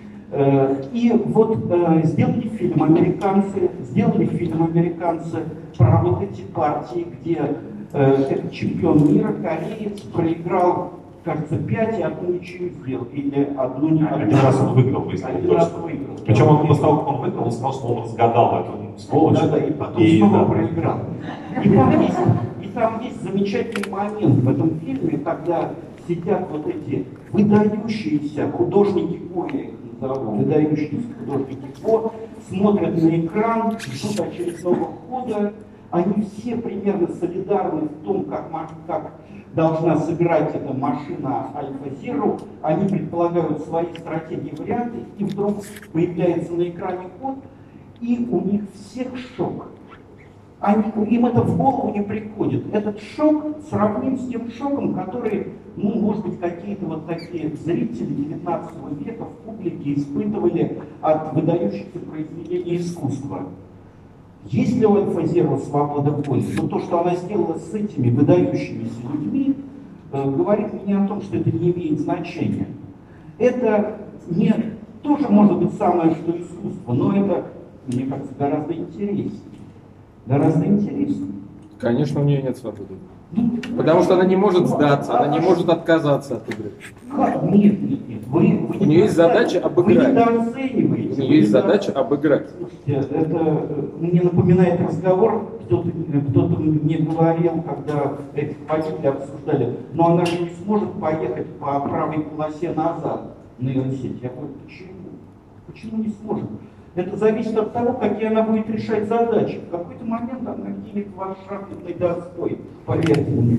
И вот э, сделали фильм американцы, сделали фильм американцы про вот эти партии, где э, этот чемпион мира, кореец, проиграл, кажется, пять и одну ничью сделал, или одну не Один раз он выиграл, если Один точно. раз выиграл. Причем он после того, как он выиграл, он сказал, что он разгадал эту сволочь. Да, да, и потом И, снова да. проиграл. И там, есть, и там есть замечательный момент в этом фильме, когда сидят вот эти выдающиеся художники Го, я их назову, выдающиеся художники Го, смотрят на экран, ждут очередного хода, они все примерно солидарны в том, как, как должна сыграть эта машина Альфа-Зеро, они предполагают свои стратегии, варианты, и вдруг появляется на экране ход, и у них всех шок. Они, им это в голову не приходит. Этот шок сравним с тем шоком, который, ну, может быть, какие-то вот такие зрители девятнадцатого века в публике испытывали от выдающихся произведений искусства. Есть ли у Альфа-Зеро свобода воли? Но то, что она сделала с этими выдающимися людьми, э, говорит мне о том, что это не имеет значения. Это не тоже может быть самое, что искусство, но это, мне кажется, гораздо интереснее. Гораздо интереснее. Конечно, у нее нет свободы. Потому что она не может сдаться, она не может отказаться от игры. Как? Нет, нет, нет. Вы, вы У нее есть задача обыграть. Вы недооцениваете. У нее есть задача обыграть. Слушайте, это мне напоминает разговор, кто-то, кто-то мне говорил, когда этих водителей обсуждали, но она же не сможет поехать по правой полосе назад на нейросеть. Я говорю, почему? Почему не сможет? Это зависит от того, какие она будет решать задачи. В какой-то момент она кинет вас шахматной доской, поверьте мне.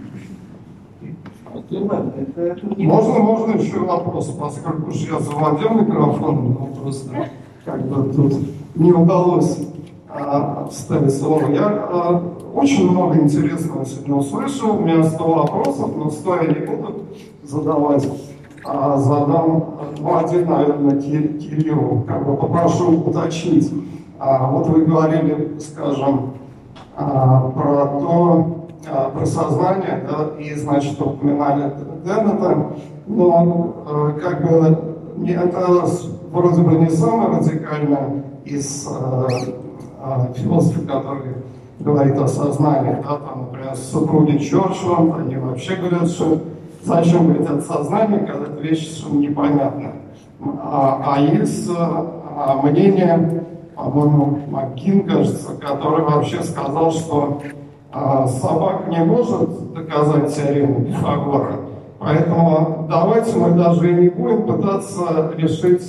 Ну, ладно, это, это не Можно, можно еще вопрос, поскольку уж я заводил микрофон, но просто как бы тут не удалось а, вставить слово. Я а, очень много интересного сегодня услышал, у меня сто вопросов, но сто я не буду задавать. А, задам ну, один, наверное, Кириллу, как бы попрошу уточнить. А, вот вы говорили, скажем, а, про то, а, про сознание, да, и, значит, упоминали Деннета, но а, как бы это вроде бы не самое радикальное из а, а, философов, которые говорит о сознании, да, там, например, супруги Черчилла, они вообще говорят, что зачем говорить о сознании, когда эта вещь совершенно непонятна. А, а есть а, мнение, по-моему, Маккин, кажется, который вообще сказал, что а, собака не может доказать теорему Пифагора, поэтому давайте мы даже и не будем пытаться решить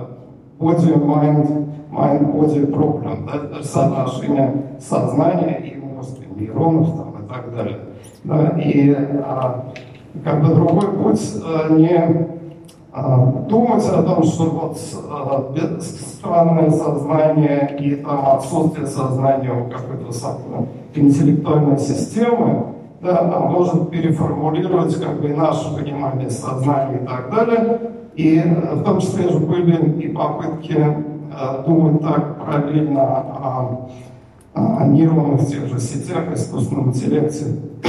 body-mind, mind-body problem, да, соотношение сознания и мозга, нейронов там, и так далее. Да, и а, как бы другой путь а, не а, думать о том, что вот а, странное сознание и там, отсутствие сознания у какой-то интеллектуальной системы, да, а может переформулировать как бы и наше понимание сознания и так далее. И в том числе же были и попытки а, думать так параллельно о, о нейронных тех же сетях, искусственном интеллекте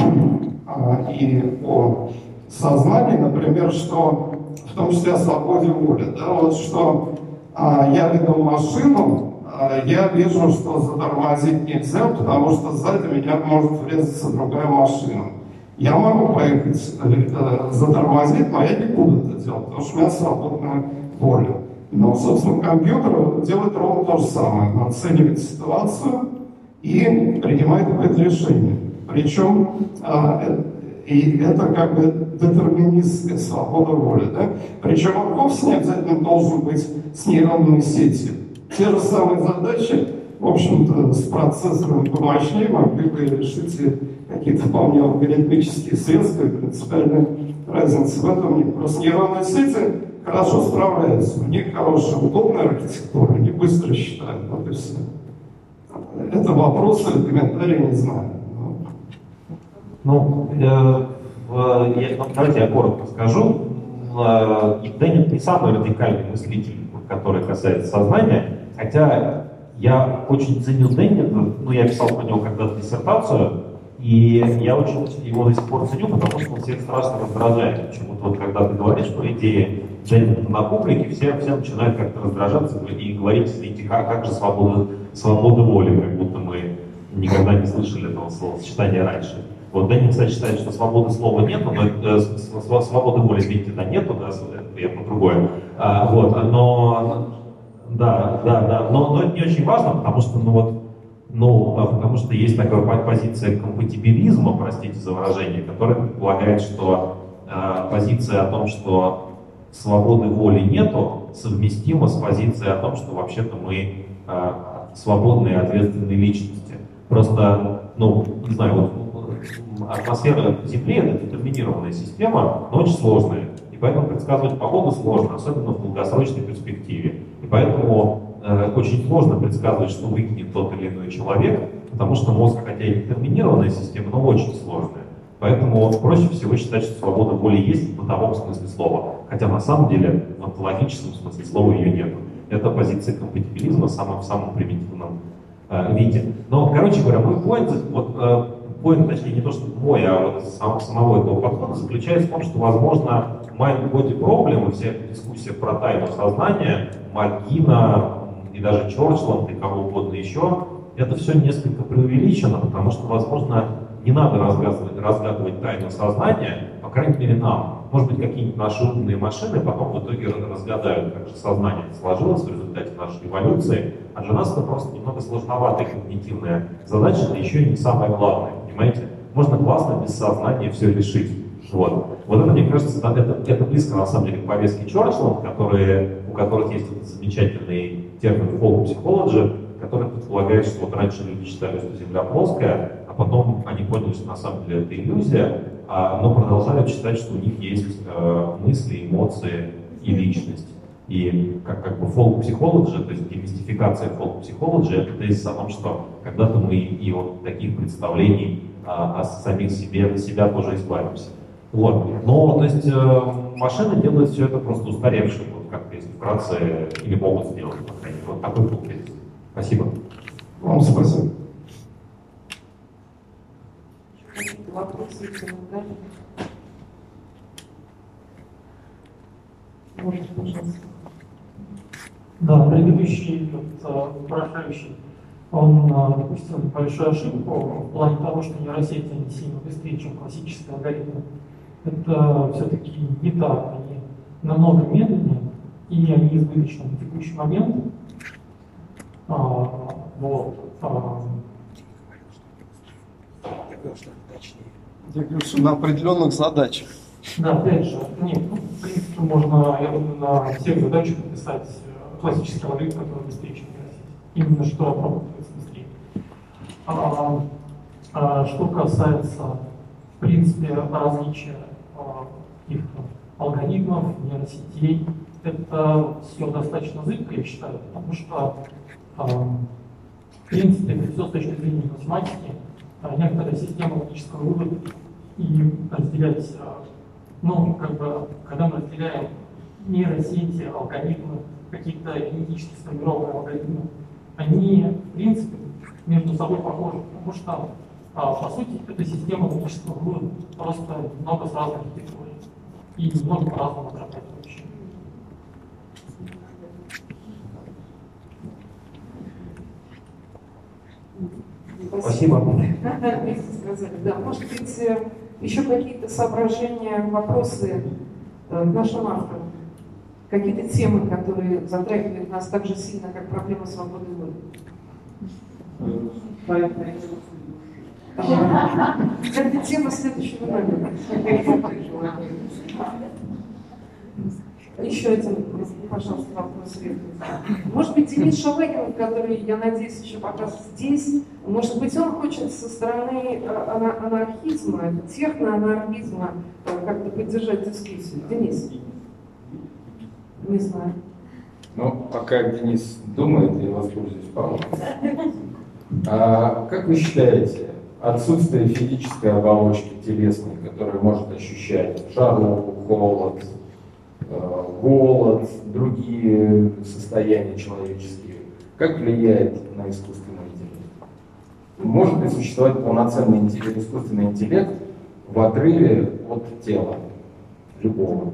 а, и о сознании, например, что в том числе о свободе воли, да, вот что а, я веду машину, а, я вижу, что затормозить нельзя, потому что сзади меня может врезаться другая машина. Я могу поехать э, затормозить, но я не буду это делать, потому что у меня свободная воля. Но, собственно, компьютер делает ровно то же самое. Он оценивает ситуацию и принимает какое-то решение. Причем э, и это как бы детерминистская свобода воли. Да? Причем он вовсе не обязательно должен быть с нейронной сетью. Те же самые задачи, в общем-то, с процессором помощнее могли бы решить и какие-то вполне алгоритмические средства, и принципиальной разницы в этом нет. Просто нейронные сети хорошо справляются, у них хорошая, удобная архитектура, они быстро считают, вот и все. Это вопросы, комментарии, не знаю. Ну, э, э, я, давайте я коротко скажу. Э, Деннет не самый радикальный мыслитель, который касается сознания, хотя я очень ценил Деннета, ну, я писал про него когда-то диссертацию, и я очень его до сих пор ценю, потому что он всех страшно раздражает. Почему-то вот когда ты говоришь про идеи Деннета на публике, все, все начинают как-то раздражаться и говорить, извините, как, как же свобода, свобода воли, как будто мы никогда не слышали этого словосочетания раньше. Вот Деннет, кстати, считает, что свободы слова нету, но э, свободы воли, извините, да, нету, да, я про другое. А, вот, но, да, да, да, но, но это не очень важно, потому что, ну вот, ну, потому что есть такая позиция компатибилизма, простите за выражение, которая предполагает, что э, позиция о том, что свободы воли нету, совместима с позицией о том, что вообще-то мы э, свободные и ответственные личности. Просто, ну, не знаю, вот атмосфера Земли — это детерминированная система, но очень сложная. И поэтому предсказывать погоду сложно, особенно в долгосрочной перспективе. И поэтому э, очень сложно предсказывать, что выкинет тот или иной человек, потому что мозг, хотя и детерминированная система, но очень сложная. Поэтому проще всего считать, что свобода воли есть в бытовом смысле слова. Хотя на самом деле в онтологическом смысле слова ее нет. Это позиция компатибилизма в самом, в самом примитивном э, виде. Но, короче говоря, мой поинт, вот, э, поинт, точнее, не то, что мой, а вот сам, самого этого подхода заключается в том, что, возможно, mind-body problem и вся эта дискуссия про тайну сознания, Маккина и даже Черчилла и кого угодно еще, это все несколько преувеличено, потому что, возможно, не надо разгадывать, разгадывать тайну сознания, по крайней мере, нам. Может быть, какие-нибудь наши умные машины потом в итоге разгадают, как же сознание сложилось в результате нашей эволюции, а для нас это просто немного сложноватая когнитивная задача, да еще и не самое главное, понимаете? Можно классно без сознания все решить. Вот, вот это, мне кажется, да, это, это близко, на самом деле, к повестке Чорчилла, которые, у которых есть этот замечательный термин folk psychology, который предполагает, что вот раньше люди считали, что Земля плоская, а потом они поняли, что на самом деле это иллюзия, а, но продолжают считать, что у них есть э, мысли, эмоции и личность. И как, как бы folk psychology, то есть демистификация folk psychology, это тезис о том, что когда-то мы и от таких представлений а, о самих себе, от себя тоже избавимся. Вот. Но, то есть, э, машины делают все это просто устаревшим, вот как если вкратце, или могут сделать, по крайней мере. Вот такой был тезис. Спасибо. Вам спасибо. Вопросы, да? Можно, пожалуйста. Да, предыдущий вопрошающий, он допустил большую ошибку в плане того, что нейросети они сильно быстрее, чем классические алгоритмы. Это все-таки не так, они намного медленнее, и они избыточны на текущий момент. А, вот. А... Я говорю, что на определенных задачах. Да, опять же, нет, ну, в принципе, можно, я думаю, на всех задачах написать классический алгоритм, который быстрее, чем нейросеть. Именно что обрабатывается быстрее. А, а, что касается, в принципе, различия а, их алгоритмов, нейросетей, это все достаточно зыбко, я считаю, потому что, а, в принципе, это все с точки зрения математики, а, некоторые системы логического вывода, и разделять, а, ну, как бы, когда мы разделяем нейросети, алгоритмы, какие-то генетически сформированные алгоритмы, они, в принципе, между собой похожи, потому что, а, по сути, это система логического вывода, просто много с разной архитектурой и немного по-разному отрабатывающей. Спасибо. Вместе сказали. Да, может быть, еще какие-то соображения, вопросы к нашим авторам? Какие-то темы, которые затрагивают нас так же сильно, как проблема свободы воли? Это тема следующего номера. Еще один, пожалуйста, вопрос. Может быть, Денис Шалагин, который, я надеюсь, еще пока здесь, может быть, он хочет со стороны анархизма, техноанархизма, как-то поддержать дискуссию. Денис? Не знаю. Ну, пока Денис думает, я воспользуюсь паузой. А как вы считаете, отсутствие физической оболочки телесной, которая может ощущать жару, холод, голод, другие состояния человеческие, как влияет на искусственный интеллект? Может ли существовать полноценный интеллект, искусственный интеллект в отрыве от тела любого?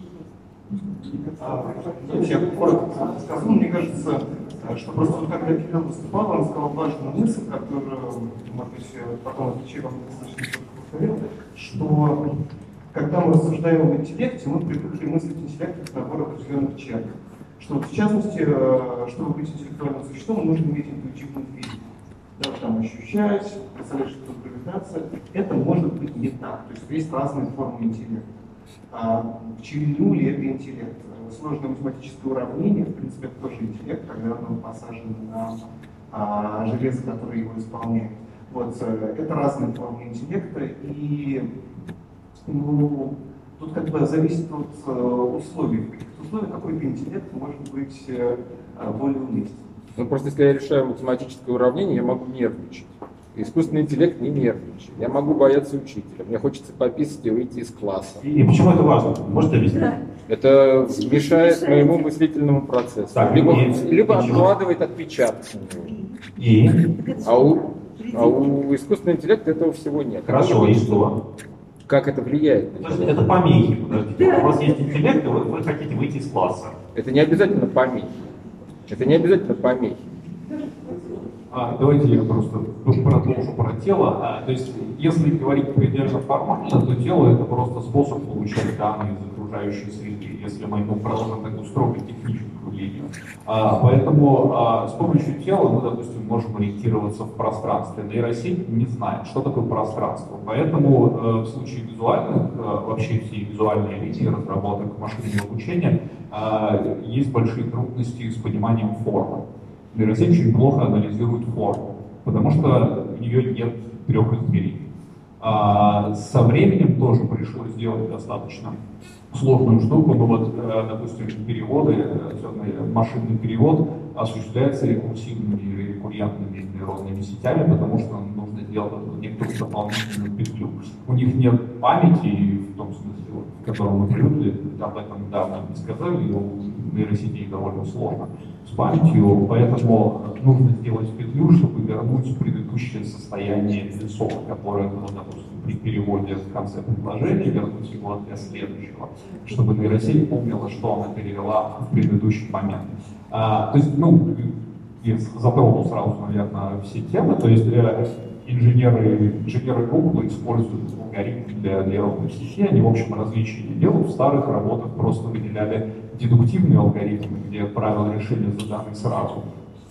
Я коротко скажу, мне кажется, что просто вот когда Кирилл выступал, он сказал важную мысль, которую, может быть, потом отвечаю вам достаточно повторил, что когда мы рассуждаем об интеллекте, мы привыкли мыслить интеллект как набор определенных черт. Что вот в частности, чтобы быть интеллектуальным существом, нужно иметь интуитивный физик. Да, там ощущать, представлять, что тут гравитация. Это может быть не так. То есть есть разные формы интеллекта. А пчелину ли это интеллект? Сложное математическое уравнение, в принципе, это тоже интеллект, когда оно посажено на а, железо, которое его исполняет. Вот, это разные формы интеллекта, и ну, тут как бы зависит от uh, условий. В каких-то условиях какой-то интеллект может быть uh, более уместен. Ну, просто если я решаю математическое уравнение, я могу нервничать. Искусственный интеллект не нервничает. Я могу бояться учителя. Мне хочется пописать и выйти из класса. И, и почему это важно? Можете объяснить? Это мешает моему мыслительному процессу. Так, либо и, либо и откладывает отпечаток. И? А у, а у искусственного интеллекта этого всего нет. Хорошо, и что? Как это влияет? То есть это помехи, подождите. У вас есть интеллект, и вы, вы хотите выйти из класса. Это не обязательно помехи. Это не обязательно помехи. А, давайте я просто продолжу про тело. А, то есть, если говорить предельно формально, то тело это просто способ получать данные из окружающей среды, если мы ну, продолжим такую строго техническую линию. А, поэтому а, с помощью тела мы, допустим, можем ориентироваться в пространстве. Нейросеть не знает, что такое пространство. Поэтому э, в случае визуальных, э, вообще все визуальные линии разработок машинного обучения, э, есть большие трудности с пониманием формы. Нейросеть очень плохо анализирует форму, потому что у нее нет трех измерений. А со временем тоже пришлось сделать достаточно сложную штуку, но вот, допустим, переводы, машинный перевод осуществляется рекурсивными или рекуррентными нейронными сетями, потому что нужно сделать некоторую дополнительную петлю. У них нет памяти, в том смысле, в котором мы привыкли, об этом недавно не сказали, и у нейросетей довольно сложно с памятью, поэтому нужно сделать петлю, чтобы вернуть предыдущее состояние весов, которое было, допустим, при переводе в конце предложения, вернуть его для следующего, чтобы нейросеть помнила, что она перевела в предыдущий момент. А, то есть, ну, я затронул сразу, наверное, все темы, то есть э, инженеры, инженеры Google используют алгоритмы для нейронных сетей, они, в общем, различия не делают. В старых работах просто выделяли дедуктивные алгоритмы, где правила решения заданы сразу.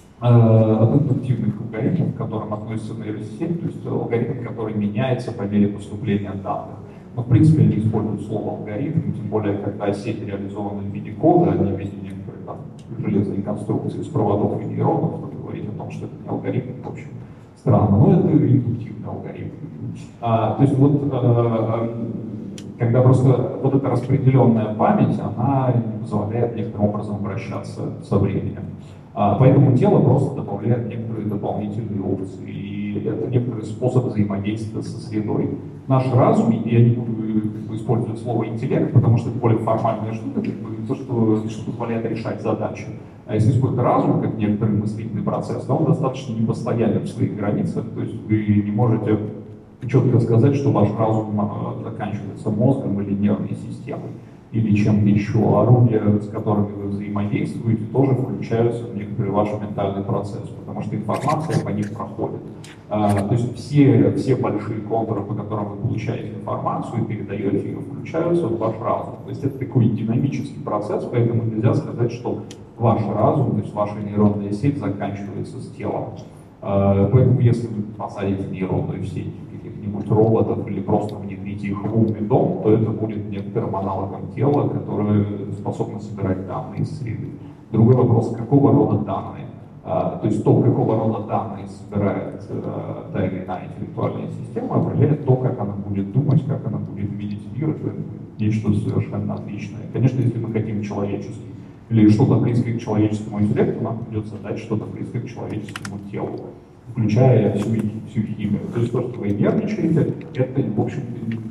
От индуктивных алгоритмов, к которым относится нейросеть, то есть алгоритм, который меняется по мере поступления данных. Но, в принципе, они используют слово алгоритм, тем более, когда сеть реализована в виде кода, а не в виде некоторых там, железной конструкции из проводов и нейронов, чтобы говорить о том, что это не алгоритм, в общем, странно, но это индуктивный алгоритм. А, то есть вот а, когда просто вот эта распределенная память, она позволяет некоторым образом обращаться со временем. А, поэтому тело просто добавляет некоторые дополнительные опции, и это некоторый способ взаимодействия со средой. Наш разум, и я не буду как бы, использовать слово интеллект, потому что это более формальная штука, как бы, то, что, что позволяет решать задачи. А если использовать разум, как некоторый мыслительный процесс, то он достаточно непостоянен в своих границах, то есть вы не можете четко сказать, что ваш разум заканчивается мозгом или нервной системой, или чем-то еще. Орудия, с которыми вы взаимодействуете, тоже включаются в некоторый ваш ментальный процесс, потому что информация по них проходит. А, то есть все, все большие контуры, по которым вы получаете информацию и передаете ее, включаются в ваш разум. То есть это такой динамический процесс, поэтому нельзя сказать, что ваш разум, то есть ваша нейронная сеть заканчивается с телом. А, поэтому если вы посадите нейронную сеть каких-нибудь роботов или просто внедрите их в умный дом, то это будет некоторым аналогом тела, которое способно собирать данные из среды. Другой вопрос, какого рода данные? А, то есть то, какого рода данные собирает а, та или иная интеллектуальная система, определяет то, как она будет думать, как она будет видеть мир. Это нечто совершенно отличное. Конечно, если мы хотим человеческий или что-то близкое к человеческому интеллекту, нам придется дать что-то близкое к человеческому телу, включая всю, всю химию. То есть то, что вы нервничаете, это, в общем,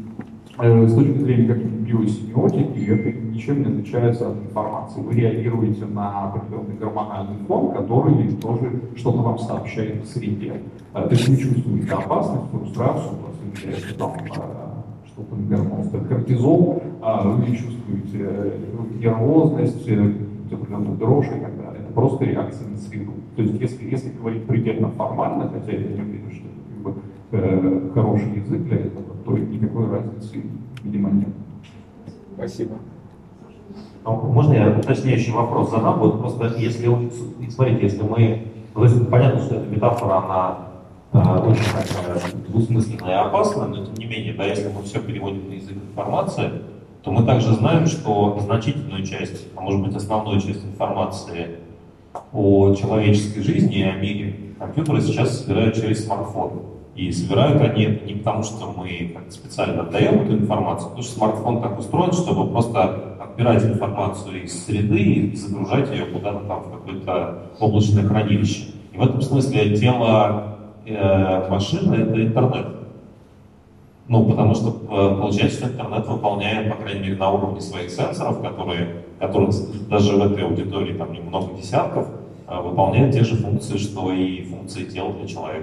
э, с точки зрения как-нибудь биосемиотики, это ничем не отличается от информации. Вы реагируете на определенный гормональный фон, который тоже что-то вам сообщает в среде. Э, то есть вы чувствуете опасность, фрустрацию, у вас выделяется там э, что-то, например, кортизол, э, вы чувствуете э, нервозность, э, определенную дрожь и так далее. Это просто реакция на среду. То есть, если, если говорить предельно формально, хотя я не уверен, что это как бы, э, хороший язык для этого, то никакой разницы, видимо, нет. Спасибо. Можно я уточняющий вопрос задам? Вот просто, если, смотрите, если мы, то есть понятно, что эта метафора, она э, очень такая двусмысленная и опасная, но тем не менее, да, если мы все переводим на язык информации, то мы также знаем, что значительную часть, а может быть основную часть информации о человеческой жизни и о мире компьютеры сейчас собирают через смартфон. И собирают они это не потому, что мы специально отдаем эту информацию, потому что смартфон так устроен, чтобы просто отбирать информацию из среды и загружать ее куда-то там в какое-то облачное хранилище. И в этом смысле тело э, машины — это интернет. Ну, потому что получается, что интернет выполняет, по крайней мере, на уровне своих сенсоров, которые, которые даже в этой аудитории там немного десятков, выполняют те же функции, что и функции тела для человека.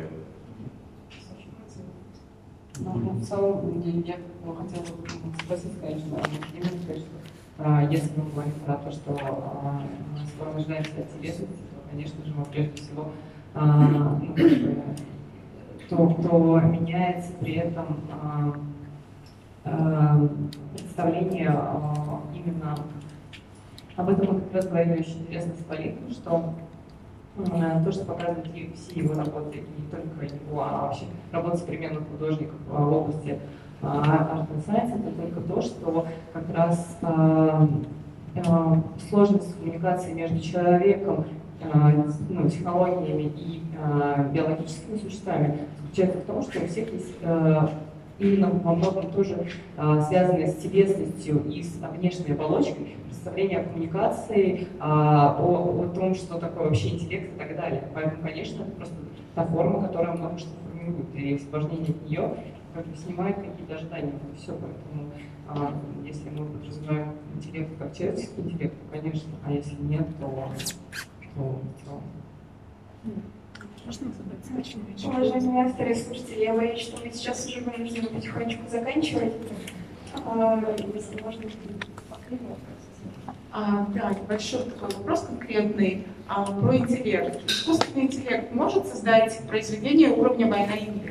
Ну, в целом, я, я хотела бы согласиться, конечно, именно сказать, что если мы говорим про то, что скоро рождается ответственность, то, конечно же, мы прежде всего а, то, то меняется при этом а, а, представление а, именно об этом мы как раз говорили очень интересно с Полиной, что а, то, что показывают и все его работы, и не только его, а вообще работы современных художников в области Art and Science, это только то, что как раз а, а, сложность коммуникации между человеком, а, ну, технологиями и а, биологическими существами заключается в том, что у всех есть а, именно во многом тоже а, связанное с телесностью и с внешней оболочкой представление о коммуникации, а, о, о том, что такое вообще интеллект и так далее. Поэтому, конечно, это просто та форма, которая много что формирует, и освобождение от нее как бы снимает какие-то ожидания. Это все, поэтому а, если мы подразумеваем интеллект как человеческий интеллект, то, конечно, а если нет, то, то, то... Можно задать очень Уважаемые авторы и слушатели, я боюсь, что мы сейчас уже вынуждены потихонечку заканчивать. А, если можно, а, да, небольшой такой вопрос конкретный а, про интеллект. Искусственный интеллект может создать произведение уровня «Война и мир»?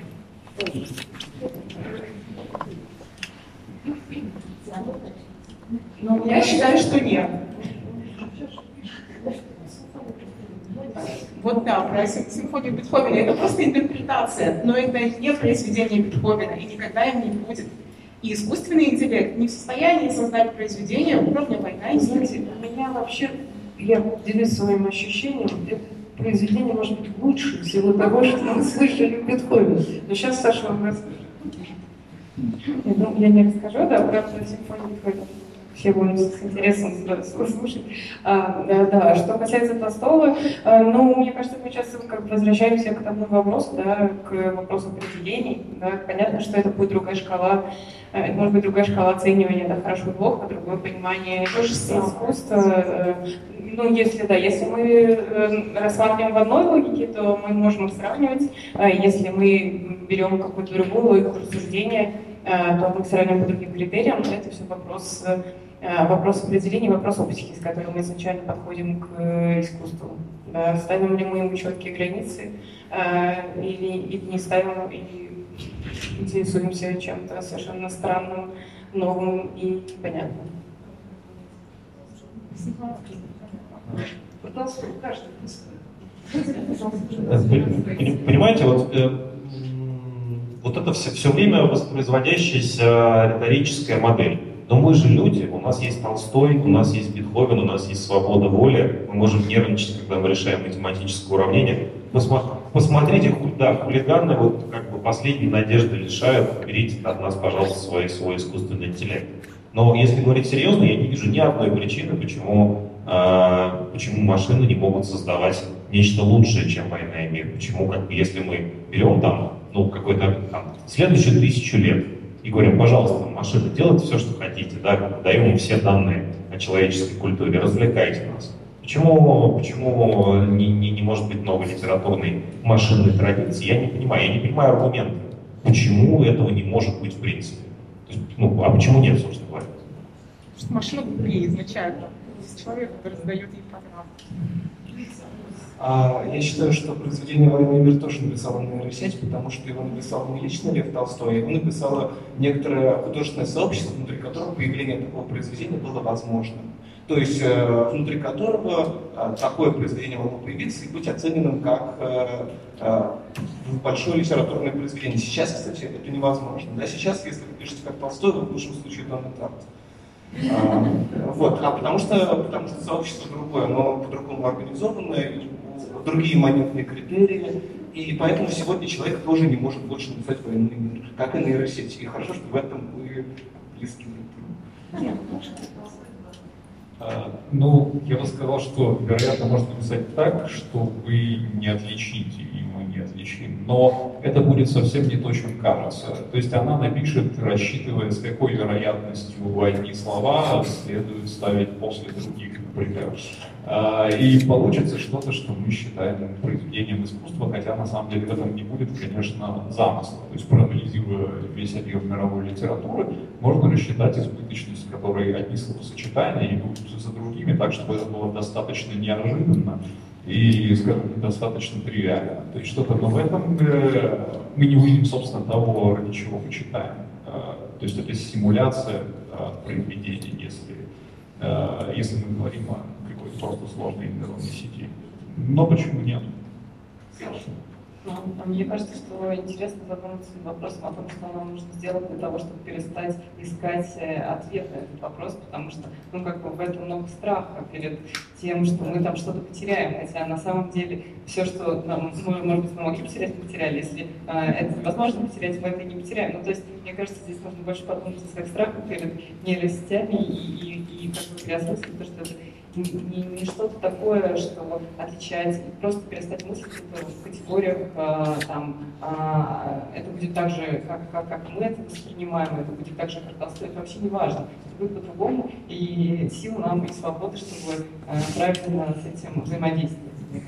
Ну, я считаю, что нет. Вот да, про симфонию Бетховена это просто интерпретация, но это не произведение Бетховена и никогда им не будет. И искусственный интеллект не в состоянии создать произведение уровня «Война и мир». У меня вообще, я делюсь своим ощущением, это произведение может быть лучше в силу того, что мы слышали Бетховена. Но сейчас Саша вам расскажет. Я, думаю, я не расскажу, да, про симфонию Бетховена. Все будем с интересом слушать. А, да, да. Что касается Толстого, а, ну, мне кажется, мы сейчас как бы возвращаемся к тому вопросу, да, к вопросу определений. Да. Понятно, что это будет другая шкала, это может быть другая шкала оценивания, да, хорошо и плохо, другое понимание искусства. Ну, если, да, если мы рассматриваем в одной логике, то мы можем сравнивать. Если мы берем какую-то другую логику рассуждения, то мы сравниваем по другим критериям. Это все вопрос, вопрос определения, вопрос оптики, с которым мы изначально подходим к искусству. Да, ставим ли мы ему четкие границы или, или не ставим, и интересуемся чем-то совершенно странным, новым и непонятным. Понимаете, вот, э, вот это все, все время воспроизводящаяся риторическая модель. Но мы же люди, у нас есть Толстой, у нас есть Бетховен, у нас есть свобода воли, мы можем нервничать, когда мы решаем математическое уравнение. Посмотрите, да, хулиганы вот как бы последней надежды лишают, берите от нас, пожалуйста, свой, свой искусственный интеллект. Но если говорить серьезно, я не вижу ни одной причины, почему, э, почему машины не могут создавать нечто лучшее, чем «Война и мир». Почему, как бы, если мы берем там, ну, какой-то там, следующую тысячу лет и говорим, пожалуйста, машины, делайте все, что хотите, да, даем им все данные о человеческой культуре, развлекайте нас. Почему, почему не, не, не может быть новой литературной машинной традиции? Я не понимаю, я не понимаю аргументы. Почему этого не может быть в принципе? То есть, ну, а почему нет, собственно говоря? Потому что машина глупее изначально. Здесь человек, который задает ей программу. А, я считаю, что произведение «Война и мир» тоже написала нейросеть, потому что его написал не лично Лев Толстой, его написало некоторое художественное сообщество, внутри которого появление такого произведения было возможным. То есть э, внутри которого э, такое произведение могло появиться и быть оцененным как э, э, большое литературное произведение. Сейчас, кстати, это невозможно. Да? Сейчас, если вы пишете как Толстой, вы в лучшем случае Дональд Трамп. А, вот, а потому что, потому что сообщество другое, но по-другому организовано, другие монетные критерии, и поэтому сегодня человек тоже не может больше написать «Войну и мир», как и нейросети. И хорошо, что в этом мы близки друг к другу. Ну, я бы сказал, что, вероятно, можно написать так, что вы не отличите, и мы не отличим. Но это будет совсем не то, чем кажется. То есть она напишет, рассчитывая, с какой вероятностью одни слова следует ставить после других, например. И получится что-то, что мы считаем произведением искусства, хотя на самом деле в этом не будет, конечно, замысла. То есть, проанализируя весь объем мировой литературы, можно рассчитать избыточность, которой одни словосочетания идут за другими, так, чтобы это было достаточно неожиданно. и, скажем, недостаточно тривиально. То есть что-то в этом э, мы не увидим, собственно, того, ради чего мы читаем. Э, то есть это симуляция э, произведения, если, э, если мы говорим о какой-то просто сложной нейронной сети. Но почему нет? Ну, мне кажется, что интересно задуматься над вопросом о том, что нам нужно сделать для того, чтобы перестать искать ответ на этот вопрос, потому что, ну, как бы в этом много страха перед тем, что мы там что-то потеряем, хотя на самом деле все, что нам, мы, может быть, мы могли потерять, мы потеряли, если э, это возможно потерять, мы это не потеряем. Ну, то есть, мне кажется, здесь нужно больше подумать о своих страхах перед нейросетями и, и, и как бы переосмыслить, потому что это не, не, не что-то такое, что отличается, просто перестать мыслить в категориях, э, там, э, это будет так же, как, как, как мы это воспринимаем, это будет так же, как Толстой, это вообще не важно, это будет по-другому, и сил нам и свободы, чтобы э, правильно с этим взаимодействовать.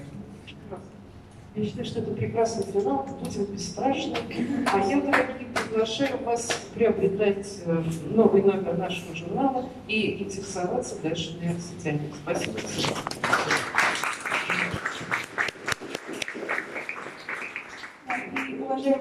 Я считаю, что это прекрасный финал, будем бесстрашны. А я, дорогие, приглашаю вас приобретать новый номер нашего журнала и интересоваться дальше нейросетями. Спасибо.